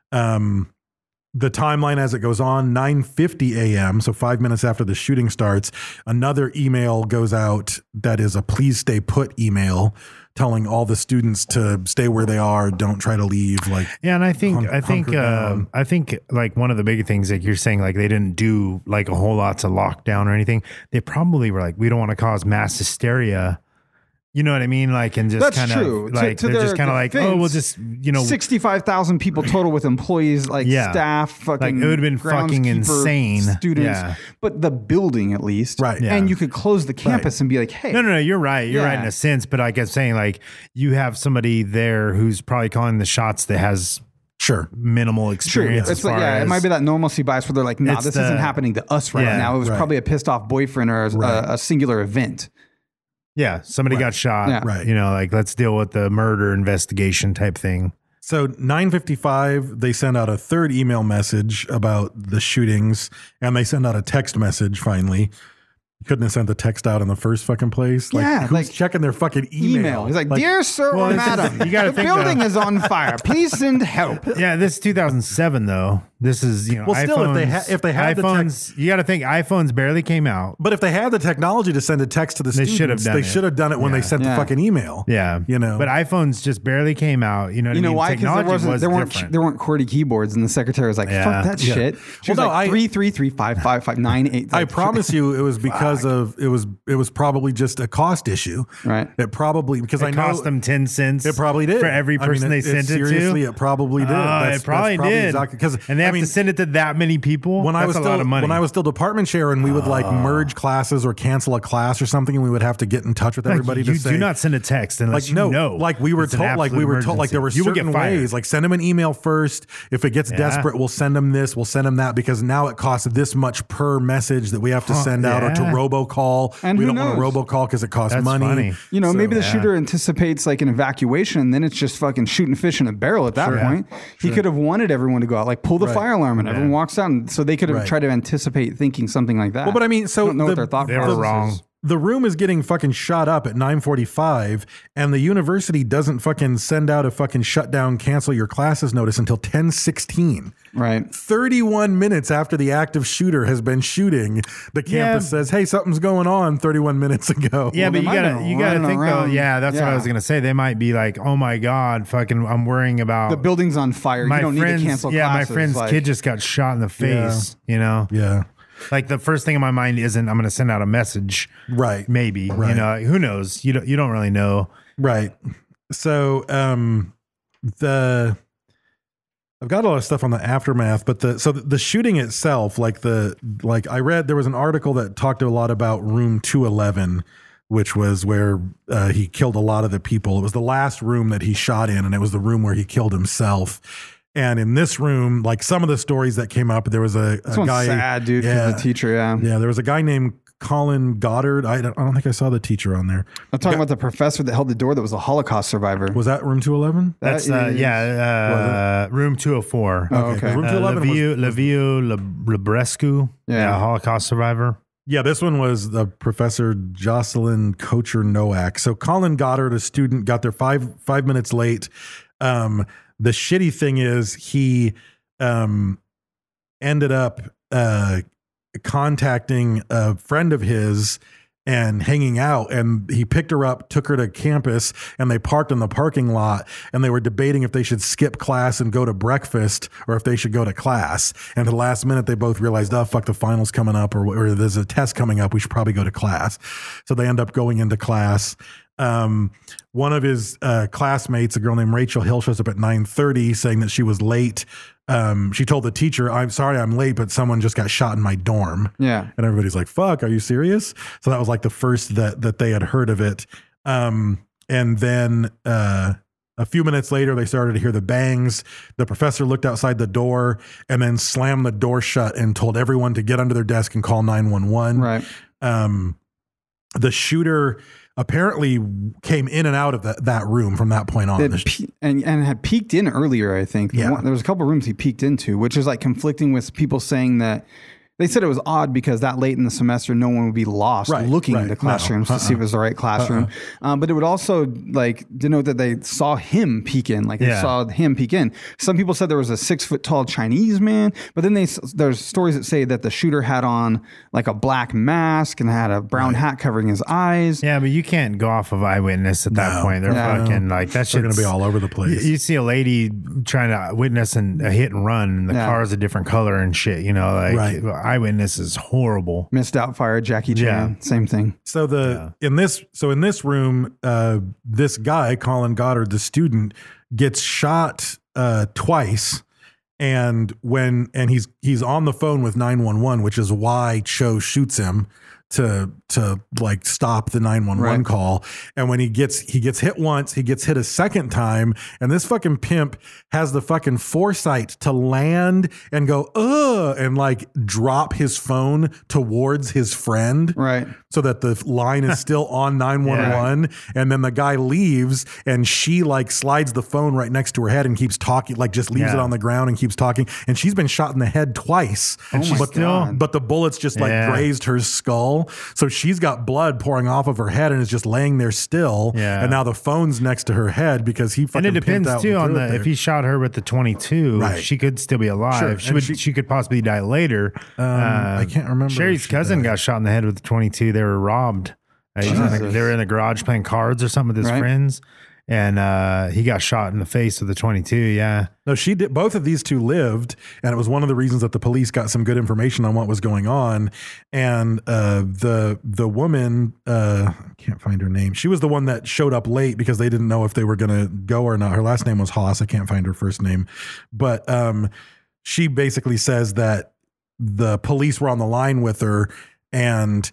Um, the timeline as it goes on, nine fifty a.m., so five minutes after the shooting starts, another email goes out that is a please stay put email telling all the students to stay where they are, don't try to leave. Like, yeah, and I think hun- I think hunker down. um, I think like one of the big things, like you're saying, like they didn't do like a whole lot to lockdown or anything. They probably were like, we don't want to cause mass hysteria. You know what I mean? Like, and just That's kind true. of To- like to they're their just kind of like, oh, we'll just you know, sixty-five thousand people total with employees, like Yeah. staff, fucking Like, it would've been fucking groundskeeper, insane. Students, Yeah. but the building at least, Right. Yeah. And you could close the campus and be like, hey, No, no, no. You're right. You're right in Yeah. a sense, but like I'm saying, like you have somebody there who's probably calling the shots that has sure minimal True. experience. It's as like, far yeah, as, it might be that normalcy bias where they're like, nah, It's this the- isn't happening to us right Yeah, now. It was right. probably a pissed off boyfriend or a, Right. a, a singular event. Yeah, somebody Right. got shot. Yeah. Right. You know, like let's deal with the murder investigation type thing. So nine fifty-five, they send out a third email message about the shootings, and they send out a text message finally. You couldn't have sent the text out in the first fucking place. Like, Yeah, who's like- checking their fucking email? Email. He's like, dear sir Well, or this is- madam, you gotta the think building though- is on fire. Please send help. Yeah, this is two thousand seven though. This is you know. Well, still, if they iPhones- ha- if they had the tech- iPhones, you got to think iPhones barely came out. But if they had the technology to send a text to the They students, should have done they it. should have done it when Yeah. they sent Yeah. the fucking email. Yeah, You know. but iPhones just barely came out. You know, what You I know mean? why? Because Technology there wasn't was there weren't different. there weren't QWERTY keyboards, and the secretary was like, Yeah. "Fuck that Yeah. shit." She was Well, no, like I- three three three five five five nine eight. I promise you, it was because of it was it was probably just a cost issue. Right. It probably because it I know cost them ten cents. it probably did for every I mean, person it- they it sent it, seriously, to. it probably did. Oh, That's- it probably that's probably did. exactly- 'cause, and they I have mean, to send it to that many people. when I That's was a still lot of money. when I was still department chair and we would like merge classes or cancel a class or something, and we would have to get in touch with Like, everybody you to say do not send a text unless like you no, know. like we were it's an told, like we absolute were told, like there were emergency. You will certain get fired. ways, like send them an email first. If it gets Yeah. desperate, we'll send them this, we'll send them that, because now it costs this much per message that we have to Huh, send out or to yeah. robocall. And we who don't want to knows? robocall because it costs That's money. funny. You know, So- maybe the yeah. shooter anticipates like an evacuation, and then it's just fucking shooting fish in a barrel at that Sure. point. He could have wanted everyone to go out, like pull the Right. fire alarm, and Yeah. everyone walks out, and so they could have Right. tried to anticipate thinking something like that. Well, but I mean, so I don't know the- what their thought they were process wrong. is. The room is getting fucking shot up at nine forty-five, and the university doesn't fucking send out a fucking shutdown, cancel your classes notice until ten sixteen. Right. thirty-one minutes after the active shooter has been shooting, the campus Yeah. says, "Hey, something's going on." thirty-one minutes ago. Yeah, Well, but they you might gotta have been you gotta running think though. around. Yeah, that's what I Yeah. was gonna say. They might be like, oh my god, fucking, I'm worrying about The building's on fire. my you don't friend's. need to cancel yeah, classes. my friend's like, kid just got shot in the face. You know, Yeah. like the first thing in my mind isn't I'm gonna send out a message. Right. Maybe Right. you know who knows. You don't you don't really know. Right. So, um, the I've got a lot of stuff on the aftermath, but the so the, the shooting itself, like the like I read there was an article that talked a lot about room two eleven, which was where uh, he killed a lot of the people. It was the last room that he shot in, and it was the room where he killed himself. And in this room, like some of the stories that came up, there was a, This a one's guy, sad, dude. 'Cause yeah, the teacher, yeah. yeah, there was a guy named Colin Goddard. I don't, I don't think I saw the teacher on there. I'm talking about the professor that held the door that was a Holocaust survivor. Was that room two eleven? That's That uh, is- yeah, uh, room two oh four. Oh, okay. Room Uh, two eleven was, Leviu, Leviu Le- Lebrescu, Yeah. yeah, Holocaust survivor. yeah, this one was the Professor Jocelyn Kocher Nowak. So Colin Goddard, a student, got there five five minutes late. Um, the shitty thing is he um, ended up uh, contacting a friend of his and hanging out, and he picked her up, took her to campus, and they parked in the parking lot, and they were debating if they should skip class and go to breakfast or if they should go to class. And at the last minute, they both realized, oh, fuck, the final's coming up, or, or there's a test coming up. We should probably go to class. So they end up going into class. Um, one of his uh, classmates, a girl named Rachel Hill, shows up at nine thirty saying that she was late. Um, she told the teacher, I'm sorry I'm late, but someone just got shot in my dorm. Yeah. And everybody's like, fuck, are you serious? So that was like the first that, that they had heard of it. Um, and then uh, a few minutes later, they started to hear the bangs. The professor looked outside the door and then slammed the door shut and told everyone to get under their desk and call nine one one. Right. Um, the shooter apparently came in and out of that, that room from that point on. It pe- and, and had peeked in earlier, I think. Yeah. One, there was a couple of rooms he peeked into, which is like conflicting with people saying that they said it was odd because that late in the semester, no one would be lost Right, looking right. into classrooms No, uh-uh. to see if it was the right classroom. Uh-uh. Um, but it would also like denote that they saw him peek in, like they Yeah. saw him peek in. Some people said there was a six foot tall Chinese man, but then they there's stories that say that the shooter had on like a black mask and had a brown hat covering his eyes. Yeah, but you can't go off of eyewitness at that No. point. They're Yeah. fucking like that. They're going to shit's- be all over the place. You, you see a lady trying to witness an, a hit and run, and the Yeah. car's a different color and shit. You know, like Right. eyewitness is horrible. Missed out fire, Jackie Chan, Yeah. same thing. So the in this so in this room, uh, this guy Colin Goddard, the student, gets shot uh, twice, and when and he's he's on the phone with nine one one, which is why Cho shoots him to to like stop the nine one one Right. call. And when he gets he gets hit once, he gets hit a second time, and this fucking pimp has the fucking foresight to land and go ugh and like drop his phone towards his friend, Right. so that the line is still on nine one one. And then the guy leaves, and she like slides the phone right next to her head and keeps talking, like just leaves Yeah. it on the ground and keeps talking. And she's been shot in the head twice, Oh my but, God. but the bullets just like Yeah. grazed her skull. So she's got blood pouring off of her head and is just laying there still. Yeah. And now the phone's next to her head because he And fucking it depends pimped out too and on threw it the there. if he shot her with the twenty-two, Right. she could still be alive. Sure. She And would she- she, could possibly die later. Um, I can't remember if Sherry's she cousin died. got shot in the head with the twenty-two. They were robbed. Uh, he was in the- Jesus. they were in the garage playing cards or something with his Right. friends, and uh, he got shot in the face with the twenty-two. Yeah. No, she did. Both of these two lived, and it was one of the reasons that the police got some good information on what was going on. And uh, the the woman, uh, I can't find her name. She was the one that showed up late because they didn't know if they were going to go or not. Her last name was Haas. I can't find her first name, but um, she basically says that the police were on the line with her, and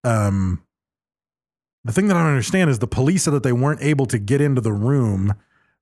um, the thing that I don't understand is the police said that they weren't able to get into the room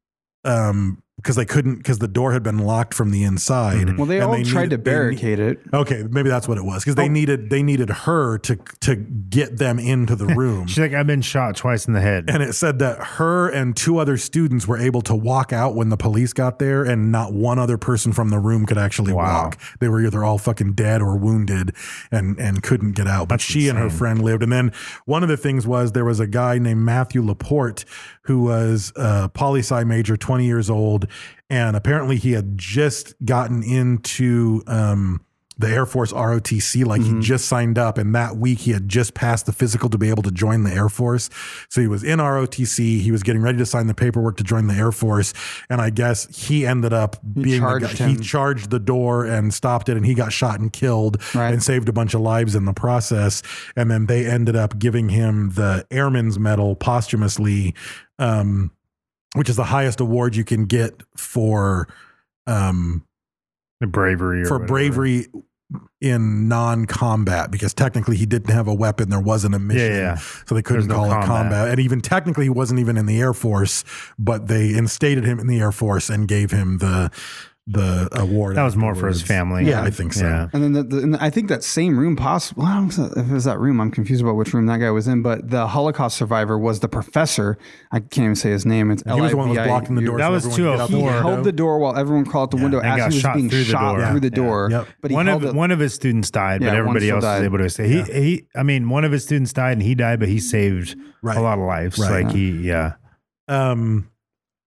um because they couldn't because the door had been locked from the inside. Well, they And all needed- tried to they barricade it. Okay, maybe that's what it was because they Oh. needed they needed her to to get them into the room. She's like, I've been shot twice in the head. And it said that her and two other students were able to walk out when the police got there, and not one other person from the room could actually Wow. walk. They were either all fucking dead or wounded and and couldn't get out. But That's she and her insane. friend lived. And then one of the things was there was a guy named Matthew Laporte who was a poli-sci major, twenty years old, and apparently he had just gotten into um, the Air Force R O T C, like he just signed up, and that week he had just passed the physical to be able to join the Air Force. So he was in R O T C, he was getting ready to sign the paperwork to join the Air Force, and I guess he ended up He being the charged guy, he him. charged the door and stopped it, and he got shot and killed Right. and saved a bunch of lives in the process. And then they ended up giving him the Airman's Medal posthumously, um, which is the highest award you can get for um, The bravery or for whatever. bravery in non-combat, because technically he didn't have a weapon. There wasn't a mission, Yeah, yeah. so they couldn't There's no call it combat. combat. And even technically he wasn't even in the Air Force, but they instated him in the Air Force and gave him the the award. That was more for his afterwards. family. Yeah, I think so. Yeah. And then the, the, and I think that same room, possible. Well, I don't know if it was that room. I'm confused about which room that guy was in. But the Holocaust survivor was the professor. I can't even say his name. It's He was the one who was L I V I U. blocking the door. That so was everyone could get out the He two oh four. window. held the door while everyone crawled out the Yeah, window and as got he was shot being through the shot door. through the Yeah. door. Yep. But he one held of it- one of his students died, Yeah, but one everybody still else died. was able to escape. He he. I mean, one of his students died, and he died, but he saved Right. a lot of lives. Right. Like he, yeah. Um,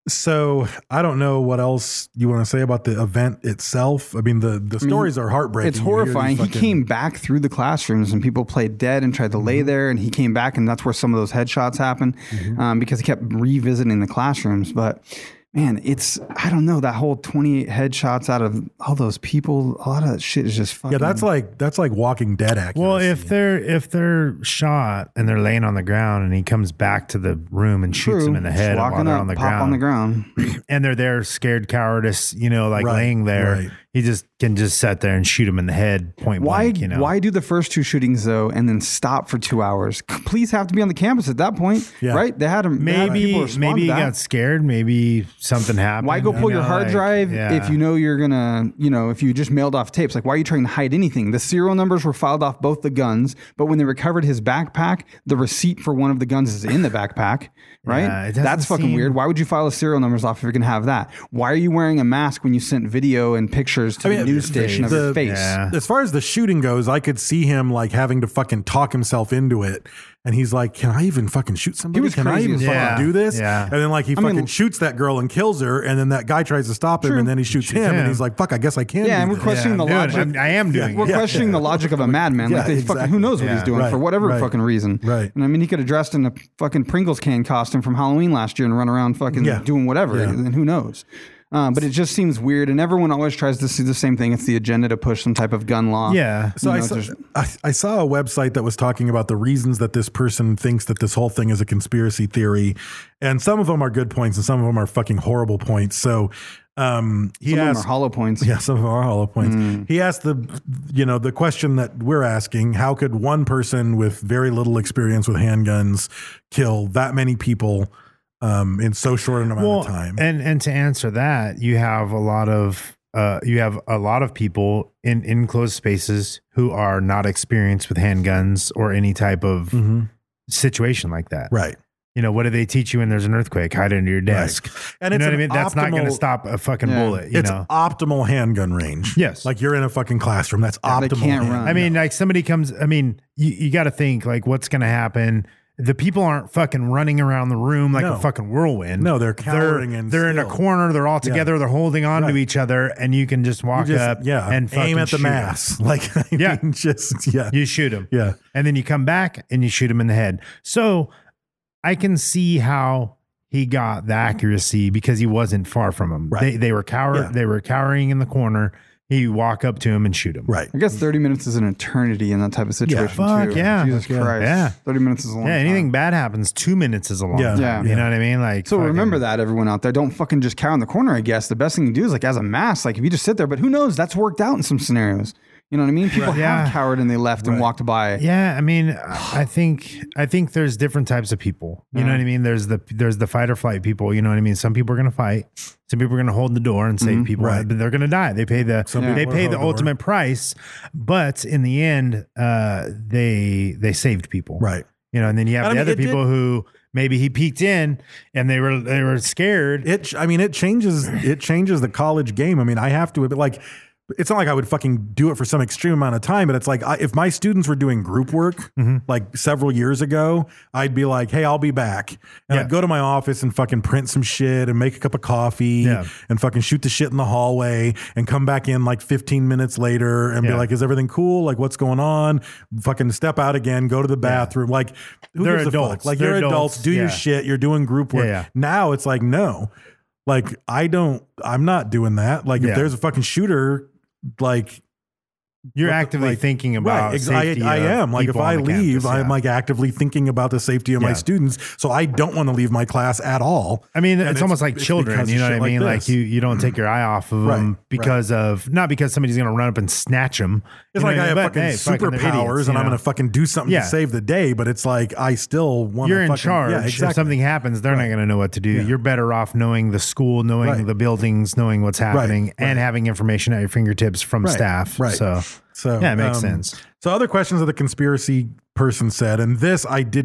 So I don't know what else you want to say about the event itself. I mean, the, the stories I mean, are heartbreaking. It's You hear these horrifying. He fucking- came back through the classrooms and people played dead and tried to lay there, and he came back, and that's where some of those headshots happened um, because he kept revisiting the classrooms. But man, it's, I don't know, that whole twenty-eight headshots out of all those people, a lot of that shit is just fucking. Yeah, that's like that's like Walking Dead accuracy. Well, if they're if they're shot and they're laying on the ground and he comes back to the room and shoots True. them in the head Just while walking they're up, on the pop ground, on the ground. and they're there scared cowardice, you know, like Right, laying there, right. he just can just sit there and shoot him in the head point Why? blank. You know, Why do the first two shootings though, and then stop for two hours? Police have to be on the campus at that point, Yeah. right? They had them. they had Maybe people respond maybe to he that. got scared. Maybe something happened. Why go you pull your know, hard like, drive yeah. if you know you're gonna, you know, if you just mailed off tapes? Like, why are you trying to hide anything? The serial numbers were filed off both the guns, but when they recovered his backpack, the receipt for one of the guns is in the backpack, right? Yeah, it doesn't That's fucking seem- weird. Why would you file the serial numbers off if you're gonna have that? Why are you wearing a mask when you sent video and pictures to I the mean, news station of the- your face? Yeah. As far as the shooting goes, I could see him like having to fucking talk himself into it. And he's like, can I even fucking shoot somebody? was Can I crazy even as fucking fuck. do this? Yeah. And then like he I fucking mean- shoots that girl and kills her. And then that guy tries to stop him True. and then he shoots him, him. And he's like, fuck, I guess I can. Yeah, do and we're this. questioning Yeah, the I'm doing logic. it. I am doing We're it. questioning the logic of a madman. Yeah, like they exactly. fucking, who knows what he's Yeah. doing Right, for whatever right. fucking reason. Right. And I mean, he could have dressed in a fucking Pringles can costume from Halloween last year and run around fucking Yeah. doing whatever. Yeah. And who knows? Um, but it just seems weird, and everyone always tries to see the same thing. It's the agenda to push some type of gun law. Yeah. So You I know, saw, there's- I, I saw a website that was talking about the reasons that this person thinks that this whole thing is a conspiracy theory. And some of them are good points and some of them are fucking horrible points. So um, he some of them asked, are hollow points. yeah, some of them are hollow points. Mm. He asked the, you know, the question that we're asking, how could one person with very little experience with handguns kill that many people um, in so short an amount well, of time? And and to answer that, you have a lot of uh, you have a lot of people in enclosed spaces who are not experienced with handguns or any type of situation like that. Right. You know, what do they teach you when there's an earthquake? Hide under your desk. And you it's know what I an mean? That's not going to optimal- stop a fucking Yeah. bullet. You It's know, optimal handgun range. Yes. Like you're in a fucking classroom. That's Yeah, they optimal. can't handgun. run. I mean, like somebody comes. I mean, you, you got to think like what's going to happen. The people aren't fucking running around the room like No. a fucking whirlwind. No, they're cowering they're, and they're in a still. corner. They're all together. They're holding on Right. to each other, and you can just You walk just- up yeah, and fucking aim at the shoot 'em. mass. Like, I Yeah. mean, just, yeah. You shoot them. Yeah. And then you come back and you shoot him in the head. So I can see how he got the accuracy because he wasn't far from him. Right. They, they were cower. Yeah. They were cowering in the corner. He walk up to him and shoot him. Right. I guess thirty minutes is an eternity in that type of situation. fuck, too. yeah. Jesus Yeah. Christ. Yeah. thirty minutes is a long Yeah. time. Anything bad happens, two minutes is a long Yeah. time. Yeah. You know what I mean? Like, So fucking- remember that, everyone out there. Don't fucking just cower in the corner, I guess. The best thing to do is like as a mass, like if you just sit there, but who knows? That's worked out in some scenarios. You know what I mean? People Right. have Yeah. cowered and they left and Right. walked by. Yeah, I mean, I think I think there's different types of people. You know Yeah. what I mean? There's the there's the fight or flight people. You know what I mean? Some people are going to fight. Some people are going to hold the door and save people. Right. But they're going to die. They pay the Some they people pay hold the the door. ultimate price. But in the end, uh, they they saved people. Right. You know, and then you have And I the mean, other it did- people who maybe he peeked in and they were they were scared. It, I mean, it changes, it changes the college game. I mean, I have to, but like, it's not like I would fucking do it for some extreme amount of time, but it's like I, if my students were doing group work Mm-hmm. like several years ago, I'd be like, hey, I'll be back. And Yeah. I'd go to my office and fucking print some shit and make a cup of coffee Yeah. and fucking shoot the shit in the hallway and come back in like fifteen minutes later and be Yeah. like, is everything cool? Like, what's going on? Fucking step out again, go to the bathroom. Like, who They're gives a fuck? adults. Like, They're you're adults, adults. do your Yeah. shit. You're doing group work. Yeah, yeah. Now it's like, no. Like, I don't, I'm not doing that. Like, if Yeah. there's a fucking shooter, like, You're what the- actively like- thinking about right, ex- I, safety I of am. Like, if people I on the leave, campus, I'm yeah. like actively thinking about the safety of my Yeah. students. So I don't want to leave my class at all. I mean, And it's, almost like it's children. because You know of what I shit mean? Like, this. you, you don't take your eye off of Right, them because of not because somebody's going to run up and snatch them. It's like I have fucking superpowers and I'm going to fucking do something Yeah. to save the day, but it's like I still want to. You're in fucking, charge. Yeah, If exactly. something happens, they're not going to know what to do. Yeah. You're better off knowing the school, knowing Right. the buildings, knowing what's happening, right. and having information at your fingertips from Right, staff. right. So, So yeah, it makes um, sense. So other questions that the conspiracy person said, and this I didn't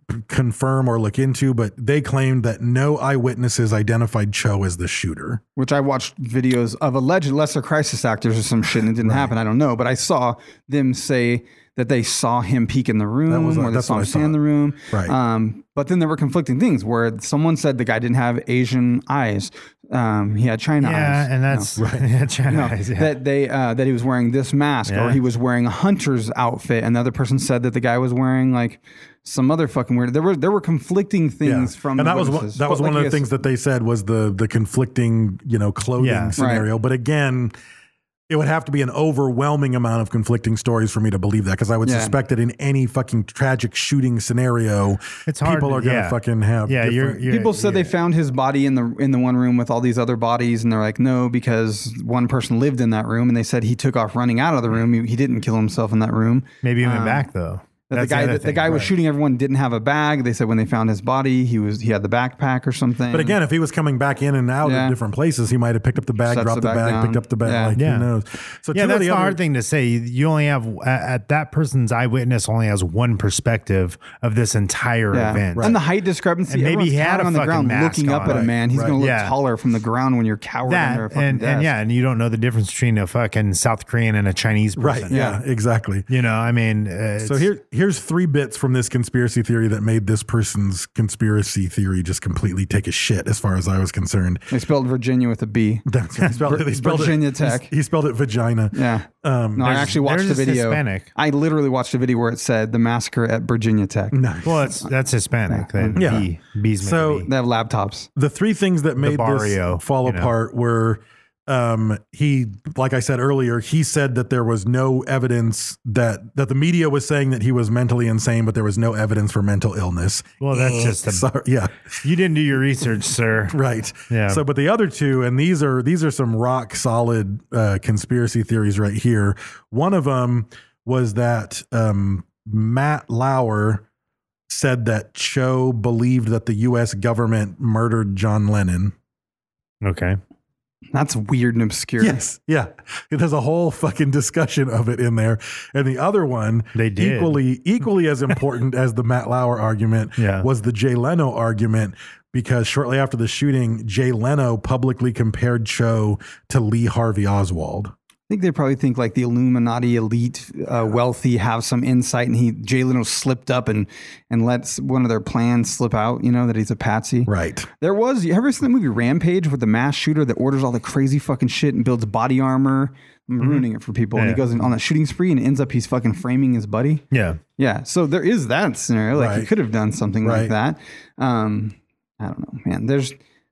confirm or look into, but they claimed that no eyewitnesses identified Cho as the shooter. Which I watched videos of alleged lesser crisis actors or some shit, and it didn't right. happen. I don't know, but I saw them say that they saw him peek in the room, that was, or they saw him stand in the room. Right. Um, but then there were conflicting things where someone said the guy didn't have Asian eyes. Um, he had China yeah, eyes. and that's no. right. yeah, China no, eyes. Yeah. That they uh, that he was wearing this mask, yeah. or he was wearing a hunter's outfit. And the other person said that the guy was wearing like some other fucking weird. There were there were conflicting things yeah. from and the that was witnesses. one, that was but one like of the things that they said was the the conflicting you know clothing Yeah. scenario. Right. But again, it would have to be an overwhelming amount of conflicting stories for me to believe that, because I would Yeah. suspect that in any fucking tragic shooting scenario, It's hard people to- are going to yeah. fucking have. Yeah, you're- different- you're- People said they found his body in the in the one room with all these other bodies, and they're like, no, because one person lived in that room, and they said he took off running out of the room. He, he didn't kill himself in that room. Maybe he went Um, back though. That the That's guy, other that the thing, guy was right. shooting everyone didn't have a bag. They said when they found his body, he was he had the backpack or something. But again, if he was coming back in and out Yeah. of different places, he might have picked up the bag, Sets dropped the the bag bag, down. picked up the bag. Yeah. Like Yeah. who knows? So Yeah, two of that's the the other, hard thing to say. You only have at, at that person's eyewitness only has one perspective of this entire yeah. event. And the height discrepancy. And maybe everyone's he had counting a on the fucking ground mask looking up on. at a man. He's Right. going to look Yeah. taller from the ground when you're cowering under a That fucking and, desk. and yeah, and you don't know the difference between a fucking South Korean and a Chinese person. right? Yeah, exactly. You know, I mean, uh, So it's- here, here's three bits from this conspiracy theory that made this person's conspiracy theory just completely take a shit, as far as I was concerned. They spelled Virginia with a B. That's right. He spelled, it- he spelled Virginia it, Tech. He, he spelled it vagina. Yeah. Um, No, I There's- actually watched they're the just video. Hispanic. I literally watched a video where it said the massacre at Virginia Tech. nice. well, it's that's Hispanic. That Yeah. B, B's make So- a B. They have laptops. The three things that made barrio, this fall you know. apart were um, he, like I said earlier, he said that there was no evidence that that the media was saying that he was mentally insane, but there was no evidence for mental illness. Well, that's just a- Sorry, yeah, You didn't do your research, sir. right. Yeah. So, but the other two, and these are these are some rock solid uh, conspiracy theories right here. One of them was that um, Matt Lauer said that Cho believed that the U S government murdered John Lennon. Okay. That's weird and obscure. Yes, yeah. There's a whole fucking discussion of it in there. And the other one, They did. equally equally as important as the Matt Lauer argument, Yeah. was the Jay Leno argument, because shortly after the shooting, Jay Leno publicly compared Cho to Lee Harvey Oswald. I think they probably think like the Illuminati elite, uh, wealthy have some insight, and he Jay Leno slipped up and and lets one of their plans slip out. You know that he's a patsy. Right. There was. You ever seen the movie Rampage with the mass shooter that orders all the crazy fucking shit and builds body armor? I'm ruining it for people. And he Yeah. goes on that shooting spree and it ends up he's fucking framing his buddy. Yeah. Yeah. So there is that scenario. Like he Right. could have done something Right. like that. Um, I don't know, man. There's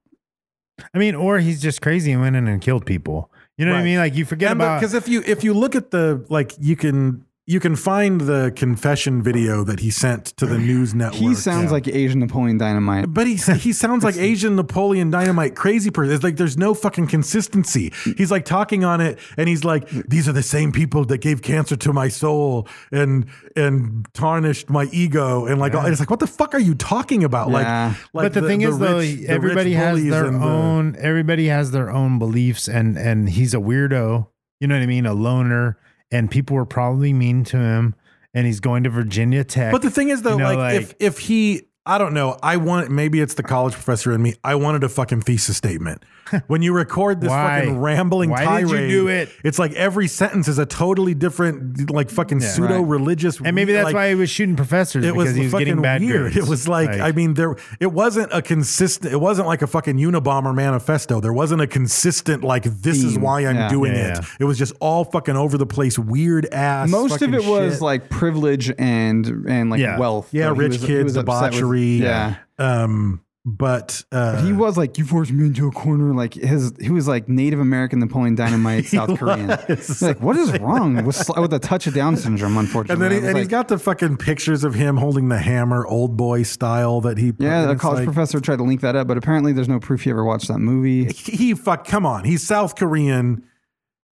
I mean, or he's just crazy and went in and killed people. You know what I Right. mean? Like you forget about because if you if you look at the like you can you can find the confession video that he sent to the news network. he sounds like Asian Napoleon Dynamite. But he he sounds like Asian Napoleon Dynamite crazy person. It's like there's no fucking consistency. He's like talking on it, and he's like, "These are the same people that gave cancer to my soul and and tarnished my ego." And like, it's like, what the fuck are you talking about? Yeah. Like, like but the, thing is, though, rich- the everybody rich has bullies their and the- own. Everybody has their own beliefs, and and he's a weirdo. You know what I mean? A loner, and people were probably mean to him. And he's going to Virginia Tech. But the thing is, though, you know, like, if if he, I don't know, I want maybe it's the college professor in me. I wanted a fucking thesis statement. When you record this Why? fucking rambling Why tirade, did you do it? It's like every sentence is a totally different, like fucking Yeah. pseudo religious. and maybe that's like, why he was shooting professors it was because he was fucking getting bad weird. grades. It was like, I mean, there. It wasn't a consistent. It wasn't like a fucking Unabomber manifesto. There wasn't a consistent like this is Theme. why I'm Yeah. doing Yeah, it. yeah. It was just all fucking over the place, weird ass. Most of fucking it was shit. like privilege and and like Yeah. wealth. yeah, So he rich was- he kids, was upset with- debauchery. yeah. Um, but uh, He was like, you forced me into a corner. Like his, he was like Native American Napoleon Dynamite, South Korean. was. Like, what is wrong with, with a touch of Down syndrome? Unfortunately, and then he, I was and he's like, got the fucking pictures of him holding the hammer, old boy style that he. yeah, and the it's college like, professor tried to link that up, but apparently there's no proof he ever watched that movie. He, he fuck. Come on, he's South Korean.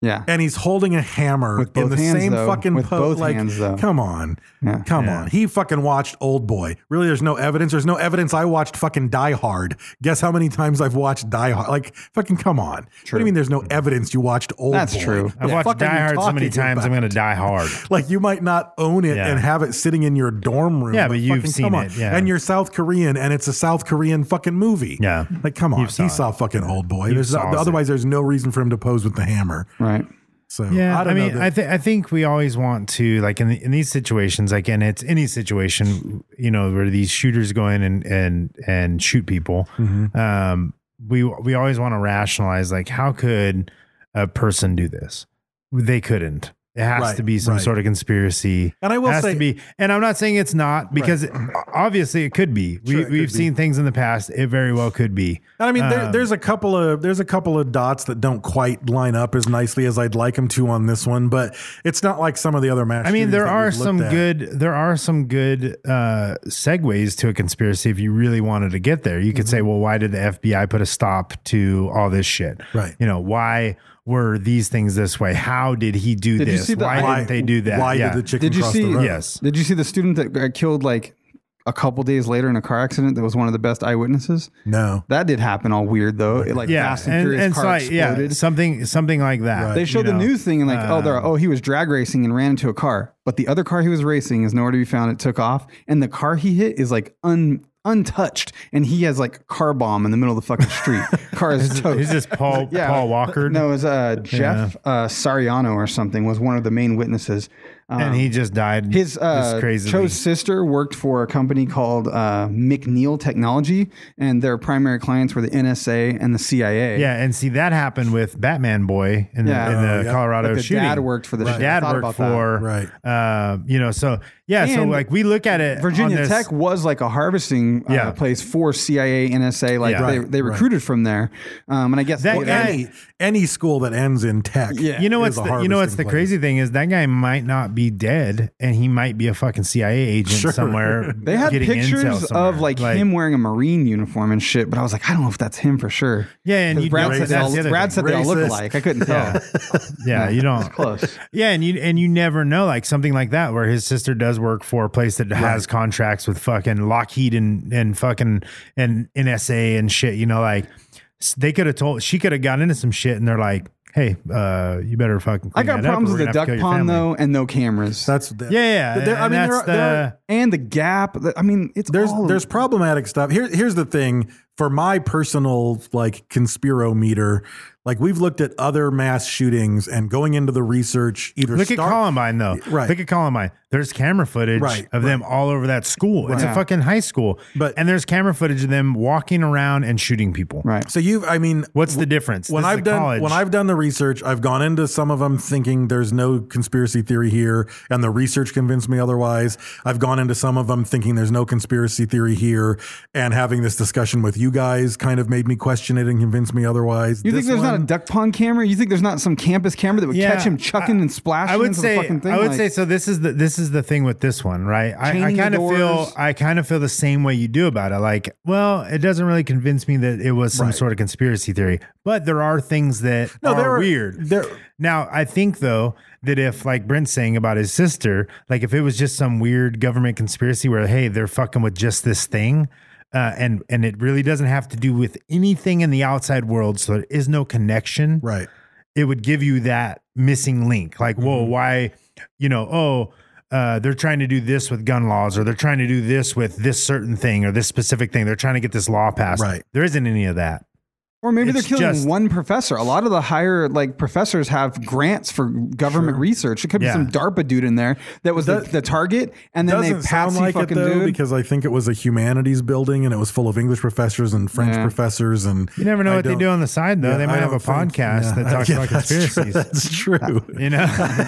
Yeah. And he's holding a hammer With in both the hands, same though. fucking With pose. both Like, hands, though. come on. Yeah. Come Yeah. on. He fucking watched Old Boy. Really, there's no evidence. There's no evidence I watched fucking Die Hard. Guess how many times I've watched Die Hard? Like, fucking come on. What do you mean there's no evidence you watched Old That's Boy? true. What I've the watched fuck are Die you Hard so many talking times, about? I'm going to die hard. Like, you might not own it Yeah. and have it sitting in your dorm room. Yeah, but you've fucking seen come on. it, yeah. And you're South Korean, and it's a South Korean fucking movie. Yeah. Like, come on. You saw He it. saw fucking Old Boy. You There's saw it. otherwise, there's no reason for him to pose with the hammer. Right. So Yeah, I I, don't mean, know. that- I think I think we always want to like in the, in these situations, like, and it's any situation, you know, where these shooters go in and and and shoot people. Mm-hmm. Um, we we always want to rationalize, like, how could a person do this? They couldn't. It has Right, to be some right. sort of conspiracy. And I will it has say- to be. And I'm not saying it's not, because obviously it could be. Sure, we it we've could be. seen things in the past. It very well could be. And I mean, there, Um, there's a couple of there's a couple of dots that don't quite line up as nicely as I'd like them to on this one, but it's not like some of the other mass. I mean, shootings there that are we've some looked at. good there are some good uh, segues to a conspiracy if you really wanted to get there. You could say, well, why did the F B I put a stop to all this shit? Right. You know, why were these things this way? How did he do Did you this? see the- why, Why- didn't they do that? Why Yeah. did the chicken Did you cross see? the road? Yes. Did you see the student that got killed like a couple days later in a car accident? That was one of the best eyewitnesses. No. That did happen. All weird though. It, like Yeah, Fast and, and, Furious and car so, like, yeah, exploded. something something like that. Right. They showed you the know? news thing and like, oh, they're Um, oh, he was drag racing and ran into a car, but the other car he was racing is nowhere to be found. It took off, and the car he hit is like un untouched, and he has like a car bomb in the middle of the fucking street. Car is toast. Is this Paul Paul Walker? No, it was uh, Jeff uh, Sariano or something was one of the main witnesses. Um, and he just died. his uh, crazy. Cho's sister worked for a company called uh, McNeil Technology, and their primary clients were the N S A and the C I A. Yeah, and see that happened with Batman Boy in the, Yeah. in the Oh, yeah. Colorado But the shooting. dad worked for the The shit. I dad thought worked about that. for Right. Uh, you know, so yeah, so And like we look at it. Virginia on this- Tech was like a harvesting uh, Yeah. place for C I A, N S A. Like Yeah. they, Right, they right. recruited from there, um, and I guess That Well, guy- any any school that ends in tech. Yeah. You know what's is a the, you know what's the harvesting crazy thing is that guy might not be dead, and he might be a fucking C I A agent Sure. somewhere. They had getting intel pictures somewhere. of like, him wearing a Marine uniform and shit, but I was like, I don't know if that's him for sure. Yeah, and 'Cause you Brad know said, they that's all, the other Brad thing. said they all look Racist. alike. I couldn't tell. Yeah, you don't. Close. Yeah, and you and you never know, like something like that where his sister does work for a place that has contracts with fucking Lockheed and and fucking and N S A and shit. You know, like s- they could have told she could have gotten into some shit, and they're like, "Hey, uh, you better fucking." I clean got that up or problems we're with the gonna have duck to kill your pond family." though, and no cameras. That's the, Yeah, yeah, There- I and mean, there that's are, there are- the- and the gap. I mean, it's there's all there's problematic stuff. Here here's the thing for my personal like conspirometer. Like we've looked at other mass shootings and going into the research. Either Look start, at Columbine, though. Right. Look at Columbine. There's camera footage Right, of them all over that school. It's Right. a fucking high school. But- and there's camera footage of them walking around and shooting people. right. So you've, I mean, What's the difference? When This is I've a done college. when I've done the research, I've gone into some of them thinking there's no conspiracy theory here, and the research convinced me otherwise. I've gone into some of them thinking there's no conspiracy theory here, and having this discussion with you guys kind of made me question it and convince me otherwise. You think This there's not a one- duck pond camera? You think there's not some campus camera that would Yeah, catch him chucking I- and splashing I would into say, the fucking thing? I would Like, say so. This is the this is the thing with this one, right? I, I Chaining the kind of feel doors. I kind of feel the same way you do about it. Like, well, it doesn't really convince me that it was some Right. sort of conspiracy theory, but there are things that No, are there are- weird. there- Now, I think though that if, like Brent's saying about his sister, like if it was just some weird government conspiracy where hey, they're fucking with just this thing. Uh, and and it really doesn't have to do with anything in the outside world, so there is no connection. right. It would give you that missing link. Like, whoa, Mm-hmm. why, you know, oh, uh, they're trying to do this with gun laws, or they're trying to do this with this certain thing or this specific thing. They're trying to get this law passed. Right. There isn't any of that. or maybe it's they're killing just- one professor. A lot of the higher like professors have grants for government research. It could be Yeah. some DARPA dude in there that was That- the, the target, and then they Doesn't sound patsy like it fucking though, dude. because I think it was a humanities building and it was full of English professors and French Yeah. professors, and You never know I what they don't- do on the side, though. Yeah, they might I have a don't think- podcast yeah. that talks Yeah, about that's true. conspiracies. That's true. You know?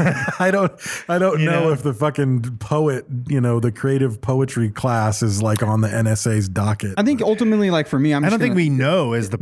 I don't I don't You know, know? if the fucking poet, you know, the creative poetry class is like on the N S A's docket. I think ultimately, like for me, I'm. I just don't think gonna- we know is the problem. No, we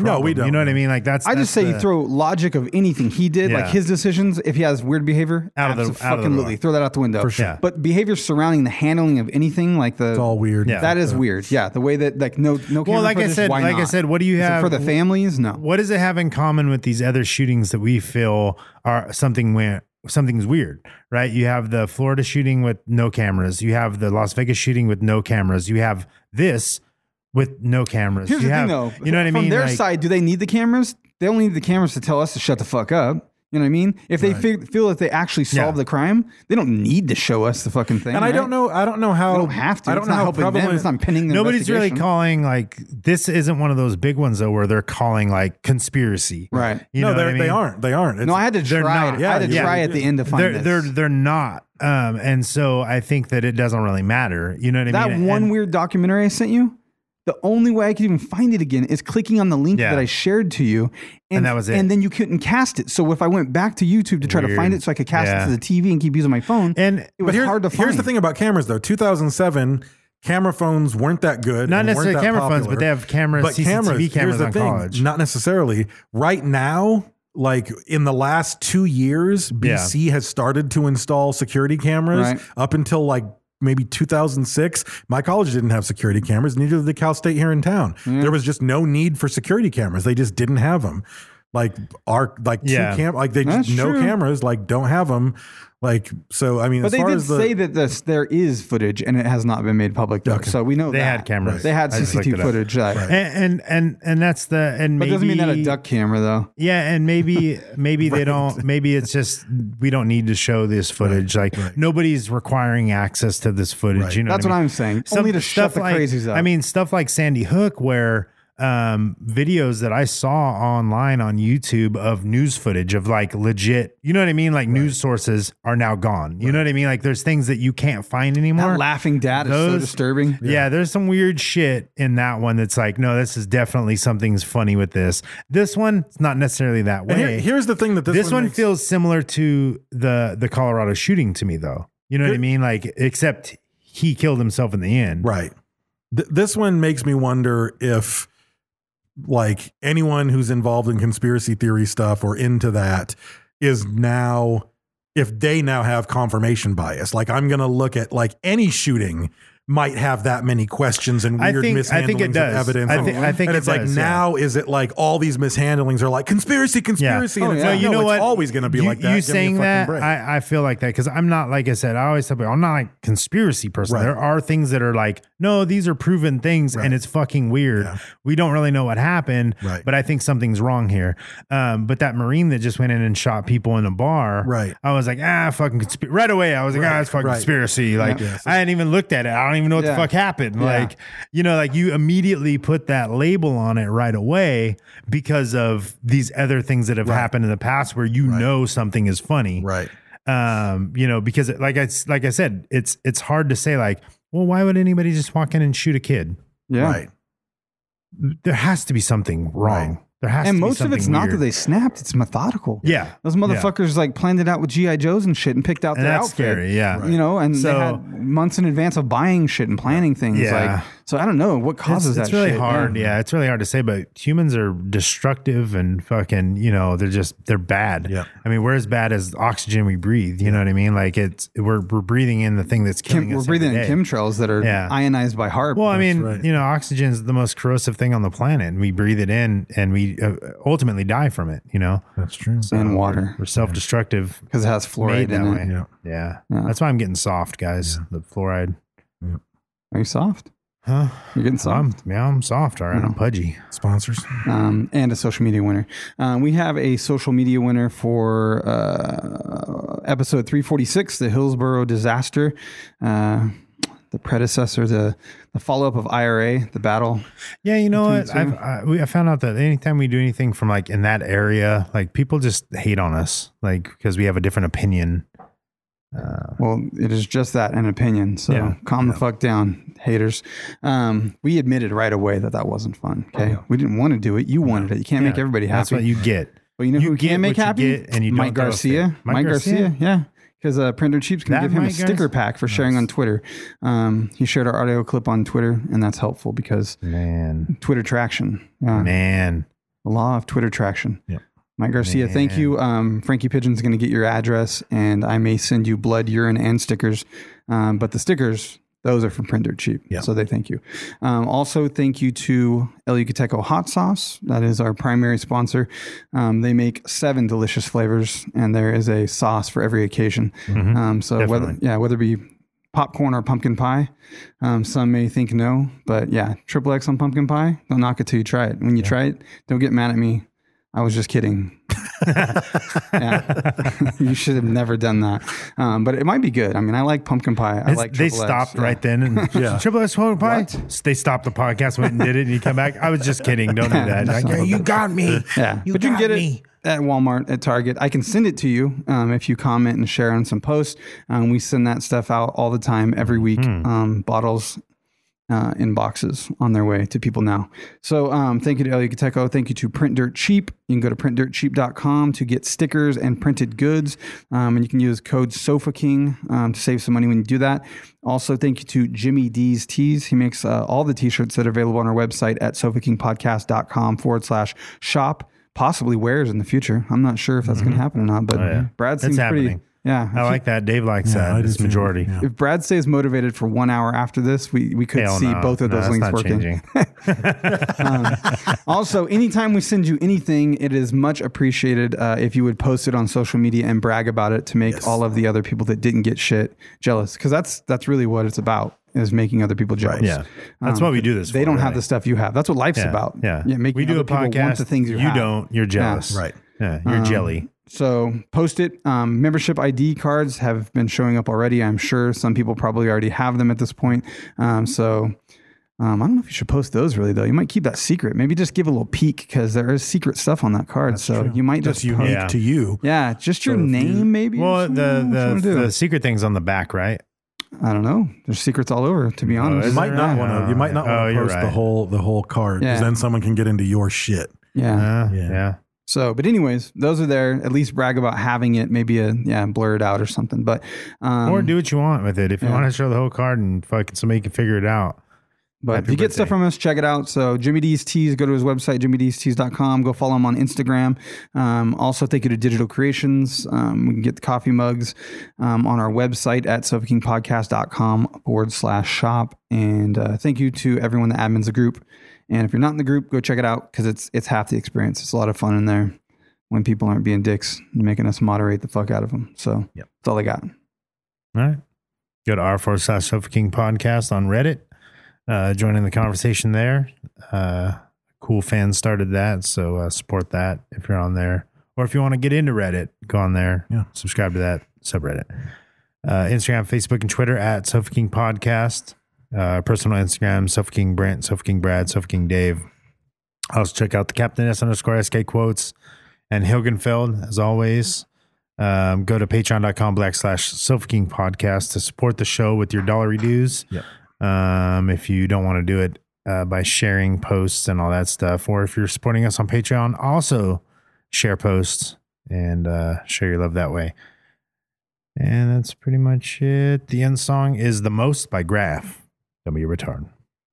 don't you know, know. what I mean? Like that's. I that's just say the, you throw logic of anything he did, Yeah. like his decisions. If he has weird behavior, Out of the- abso- out of the fucking door. literally throw that out the window For sure. Yeah. But behavior surrounding the handling of anything, like the It's all weird. Yeah. that is weird. Yeah, the way that like no no. Well, camera like I footage, said, why like I not? said, what do you Is it have for the families? No. What does it have in common with these other shootings that we feel are something where something's weird, right? You have the Florida shooting with no cameras. You have the Las Vegas shooting with no cameras. You have this with no cameras. Here's you the have, thing, though. You know what I mean? From their Like, side, do they need the cameras? They only need the cameras to tell us to shut the fuck up. You know what I mean? If they feel, feel that they actually solved Yeah. the crime, they don't need to show us the fucking thing. And I right? don't know. I don't know how. They don't have to. I don't It's know not how helping them. prevalent. It's not pinning the nobody's really investigation. calling like this. Isn't one of those big ones though, where they're calling like conspiracy, Right. You no, know what they're, I mean? they aren't. They aren't. It's, No, I had to They're try. not. it. I had to Yeah, try yeah. at the end to find They're this. they're they're not, um, and so I think that it doesn't really matter. You know what I that mean? one And- weird documentary I sent you. The only way I could even find it again is clicking on the link Yeah. that I shared to you, And that was it. And then you couldn't cast it. So if I went back to YouTube to try to Weird. find it, so I could cast Yeah. it to the T V and keep using my phone, And it But was here- hard to find. here's the thing about cameras, though. two thousand seven, camera phones weren't that good. Not and weren't necessarily that camera phones, popular. but they have cameras, But C C T V cameras, cameras here's the on thing, college. Not necessarily. Right now, like in the last two years, B C has started to install security cameras. Right. Up until like maybe two thousand six, my college didn't have security cameras. Neither did the Cal State here in town. There was just no need for security cameras. They just didn't have them. Like our like two Yeah. cam like they That's just no true. cameras. Like don't have them. Like so. I mean, But as they far did as the, say that this there is footage and it has not been made public though. Okay. So we know They that. had cameras. They had I just C C T V looked it up. footage. That, and, and and and that's the and But maybe doesn't mean that a duck camera though. Yeah, and maybe maybe they don't. Maybe it's just we don't need to show this footage. Like right. nobody's requiring access to this footage. Right. You know, That's what, I what mean? I'm saying. Only to shut the like, crazies up. I mean, stuff like Sandy Hook, where um videos that I saw online on YouTube of news footage of like legit, you know what I mean? Like news sources are now gone. You know what I mean? Like there's things that you can't find anymore. That laughing dad is so Those- disturbing. Yeah. there's some weird shit in that one that's like, no, this is definitely something's funny with this. This one, it's not necessarily that way. And here- here's the thing that this, this one makes- feels similar to the the Colorado shooting to me, though. You know what I Good. mean? Like, except he killed himself in the end. Right. Th- this one makes me wonder if, like, anyone who's involved in conspiracy theory stuff or into that is now, if they now have confirmation bias. Like, I'm going to look at, like, any shooting might have that many questions and I weird think- I mishandlings think it of does. evidence. I thi- I think and it it's like does, yeah. now is it like all these mishandlings are like conspiracy, conspiracy, Yeah. and Oh, it's yeah. like, you no, know it's what? always going to be you, like that. You Give me a saying fucking that, break. I, I feel like that because I'm not, like I said, I always tell people, I'm not like conspiracy person. Right. There are things that are like, no, these are proven things Right. and it's fucking weird. Yeah. We don't really know what happened, Right. but I think something's wrong here. Um, but that Marine that just went in and shot people in a bar, Right. I was like, ah, fucking conspiracy. Right away, I was like, Right. ah, it's fucking Right. conspiracy. Like, Yeah. I hadn't even looked at it. I don't even know what Yeah. the fuck happened. Yeah. Like, you know, like you immediately put that label on it right away because of these other things that have Right. happened in the past where you Right. know something is funny. Right. Um, you know, because it, like I like I said, it's it's hard to say like, well, why would anybody just walk in and shoot a kid? Yeah. Right. There has to be something wrong. Right. There has And to be most of something it's not that weird. they snapped; it's methodical. Yeah. those motherfuckers like planned it out with G I Joes and shit, and picked out And their that's outfit. scary, yeah. you know, and So- they had months in advance of buying shit and planning things. Yeah. Like, so I don't know what causes it's, that. it's really shit. hard. Yeah. it's really hard to say, but humans are destructive and fucking, you know, they're just, they're bad. Yeah. I mean, we're as bad as oxygen we breathe. You know what I mean? Like it's, we're, we're breathing in the thing that's killing Kim, us. we're breathing in every day. chemtrails that are Yeah. ionized by HARP. Well, I mean, right. you know, oxygen is the most corrosive thing on the planet. And we breathe it in and we uh, ultimately die from it, you know? That's true. and water We're self-destructive. because it has fluoride made that in way. it. Yeah. Yeah. Yeah. That's why I'm getting soft, guys. The fluoride. Are you soft? Huh? You're getting soft. I'm, yeah, I'm soft. All right. I'm pudgy. Sponsors. um, and a social media winner. Um, we have a social media winner for uh, episode three forty-six, the Hillsborough disaster, uh, the predecessor, the, the follow up of I R A, the battle. Yeah, you know what? Between the I've, I, we, I found out that anytime we do anything from like in that area, like people just hate on us, like because we have a different opinion. Uh, Well, it is just that, an opinion. So Yeah. calm the fuck down, haters. Um, we admitted right away that that wasn't fun. Okay, we didn't want to do it. You wanted it. You can't make yeah, everybody happy. That's what you get. But you know You who we get can make what you happy? get and you don't Mike throw a Garcia. fit. Mike, Mike Garcia? Garcia? yeah. Because uh, Printer Cheap's going to That give him Mike a sticker Garcia? pack for sharing on Twitter. Um, he shared our audio clip on Twitter, and that's helpful because Man, Twitter traction. Yeah. man. The law of Twitter traction. Yeah. Mike Garcia, Man. thank you. Um, Frankie Pigeon's going to get your address, and I may send you blood, urine, and stickers. Um, but the stickers, those are from Print Dirt Cheap. Yeah. So they thank you. Um, also, thank you to El Yucateco Hot Sauce. That is our primary sponsor. Um, they make seven delicious flavors, and there is a sauce for every occasion. Mhm. Um, so whether Definitely. yeah, whether it be popcorn or pumpkin pie, um, some may think no, but yeah, triple X on pumpkin pie. Don't knock it till you try it. When you try it, don't get mad at me. I was just kidding. Yeah. You should have never done that. Um, but it might be good. I mean, I like pumpkin pie. I It's- like they triple X. stopped Yeah. right then and Yeah. triple X pumpkin pie. What? They stopped the podcast, went and did it, and you come back. I was just kidding. Don't do that. Like, yeah, you got me. Yeah, You but you can got get me. it at Walmart, at Target. I can send it to you um, if you comment and share on some posts. Um, we send that stuff out all the time, every week. Hmm. Um, bottles uh, in boxes on their way to people now. So um, thank you to El Yucateco. Thank you to Print Dirt Cheap. You can go to print dirt cheap dot com to get stickers and printed goods. Um, and you can use code Sofa King um, to save some money when you do that. Also, thank you to Jimmy D's Tees. He makes uh, all the t-shirts that are available on our website at sofa king podcast dot com forward slash shop. Possibly wears in the future. I'm not sure if that's going to happen or not, but Oh, yeah. Brad It's seems happening. pretty. Yeah, I like that. Dave likes Yeah, I that. do It's too. majority. Yeah. If Brad stays motivated for one hour after this, we, we could Hell see no. both of No, those that's links not working. changing. um, also, anytime we send you anything, it is much appreciated uh, if you would post it on social media and brag about it to make Yes. all of the other people that didn't get shit jealous. Because that's that's really what it's about, is making other people jealous. Yeah. That's what we do this They for, don't have really. the stuff you have. That's what life's Yeah. about. Yeah. yeah making we do other a people podcast. want the things you, have. don't. You're jealous. Yeah. Right. Yeah. You're Um, jelly. So post it. Um, membership I D cards have been showing up already. I'm sure some people probably already have them at this point. Um, so um, I don't know if you should post those really though. You might keep that secret. Maybe just give a little peek because there is secret stuff on that card. so you might That's just unique Yeah. to you. yeah, just your So if name you- maybe. or Well, something? the What you wanna the, do? the secret thing's on the back, right? I don't know. There's secrets all over. To be honest, You is might there? not want to. You might not Oh, want to you're post the right. whole the whole card because Yeah. then someone can get into your shit. yeah. Uh, Yeah. yeah. So, but anyways, those are there. At least brag about having it. Maybe a yeah, blur it out or something. But um, Or do what you want with it. If you yeah. want to show the whole card and fucking somebody can figure it out. But Happy if you get birthday. stuff from us, check it out. So Jimmy D's Tees, go to his website, jimmy d's tees dot com. Go follow him on Instagram. Um, also, thank you to Digital Creations. Um, we can get the coffee mugs um, on our website at sofa king podcast dot com forward slash shop. And uh, thank you to everyone that admins the group. And if you're not in the group, go check it out because it's it's half the experience. It's a lot of fun in there when people aren't being dicks and making us moderate the fuck out of them. So Yep. that's all I got. All right. Go to r four slash Sofa King podcast on Reddit. Uh, join in the conversation there. Uh, cool fans started that, so uh, support that if you're on there. Or if you want to get into Reddit, go on there. Yeah. Subscribe to that subreddit. Uh, Instagram, Facebook, and Twitter at Sofa King Podcast. Uh, personal Instagram, Sofa King Brent, Sofa King Brad, Sofa King Dave. Also check out the Captain S underscore S K quotes and Hilgenfeld, as always. Um, go to patreon.com black slash Sofa King Podcast to support the show with your dollar dues. Yep. Um, if you don't want to do it uh, by sharing posts and all that stuff, or if you're supporting us on Patreon, also share posts and uh, show your love that way. And that's pretty much it. The end song is The Most by Graph. Don't be a retard.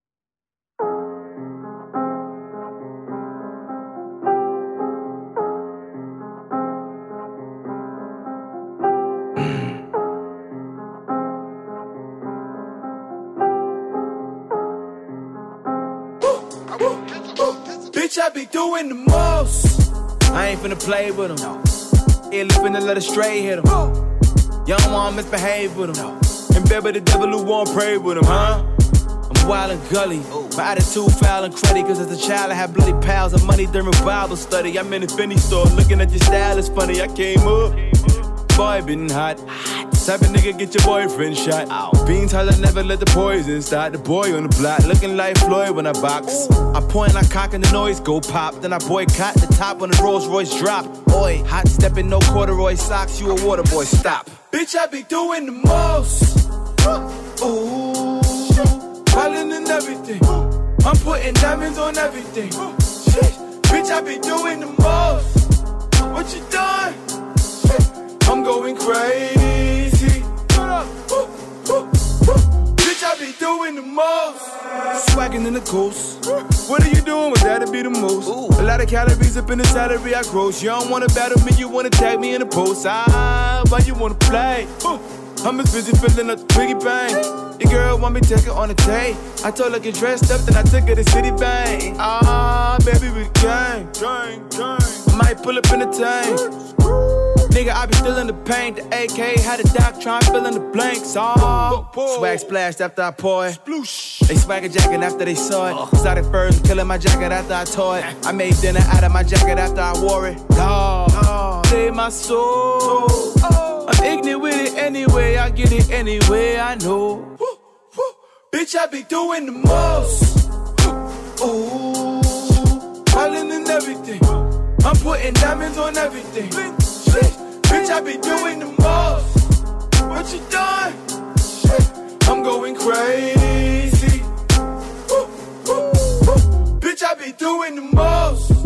Bitch, I be doing the most. I ain't finna play with them. Ill finna let a stray hit him. Young one misbehave with him. And baby the devil who won't pray with him, huh? I'm wild and gully. My attitude foul and cruddy. Cause as a child I had bloody pals of money during Bible study. I'm in the Finney store looking at your style, it's funny. I came up, boy been hot. Type of nigga get your boyfriend shot. Beans holler never let the poison start. The boy on the block looking like Floyd when I box. I point, I cock and the noise go pop. Then I boycott the top when the Rolls Royce drop. Oi, hot stepping, no corduroy socks. You a water boy, stop. Bitch, I be doing the most. Ooh, falling in everything. I'm putting diamonds on everything. Shit. Bitch, I be doing the most. What you doing? I'm going crazy. Bitch, I be doing doing the most. Swagging in the coast. What are you doing with that to be the most? Ooh. A lot of calories up in the salary I gross. You don't wanna battle me, you wanna tag me in the post. Ah, why you wanna play? Ooh. I'm just busy filling up the piggy bank. Your girl want me to take her on a date. I told her get dressed up, then I took her to City Bank. Ah, baby, we gang, gang, gang. Might pull up in the tank. Nigga, I be still in the paint. The A K had a doc trying to fill in the blanks. Oh, swag splashed after I pour it. They swagger jacket after they saw it. Started first, killing my jacket after I tore it. I made dinner out of my jacket after I wore it. Dawg, save my soul. I'm ignorant with it anyway. I get it anyway, I know. Bitch, I be doing the most. Ooh, falling in everything. I'm putting diamonds on everything. Shit, bitch, I be doing the most. What you doing? Shit, I'm going crazy. Ooh, ooh, ooh. Bitch, I be doing the most.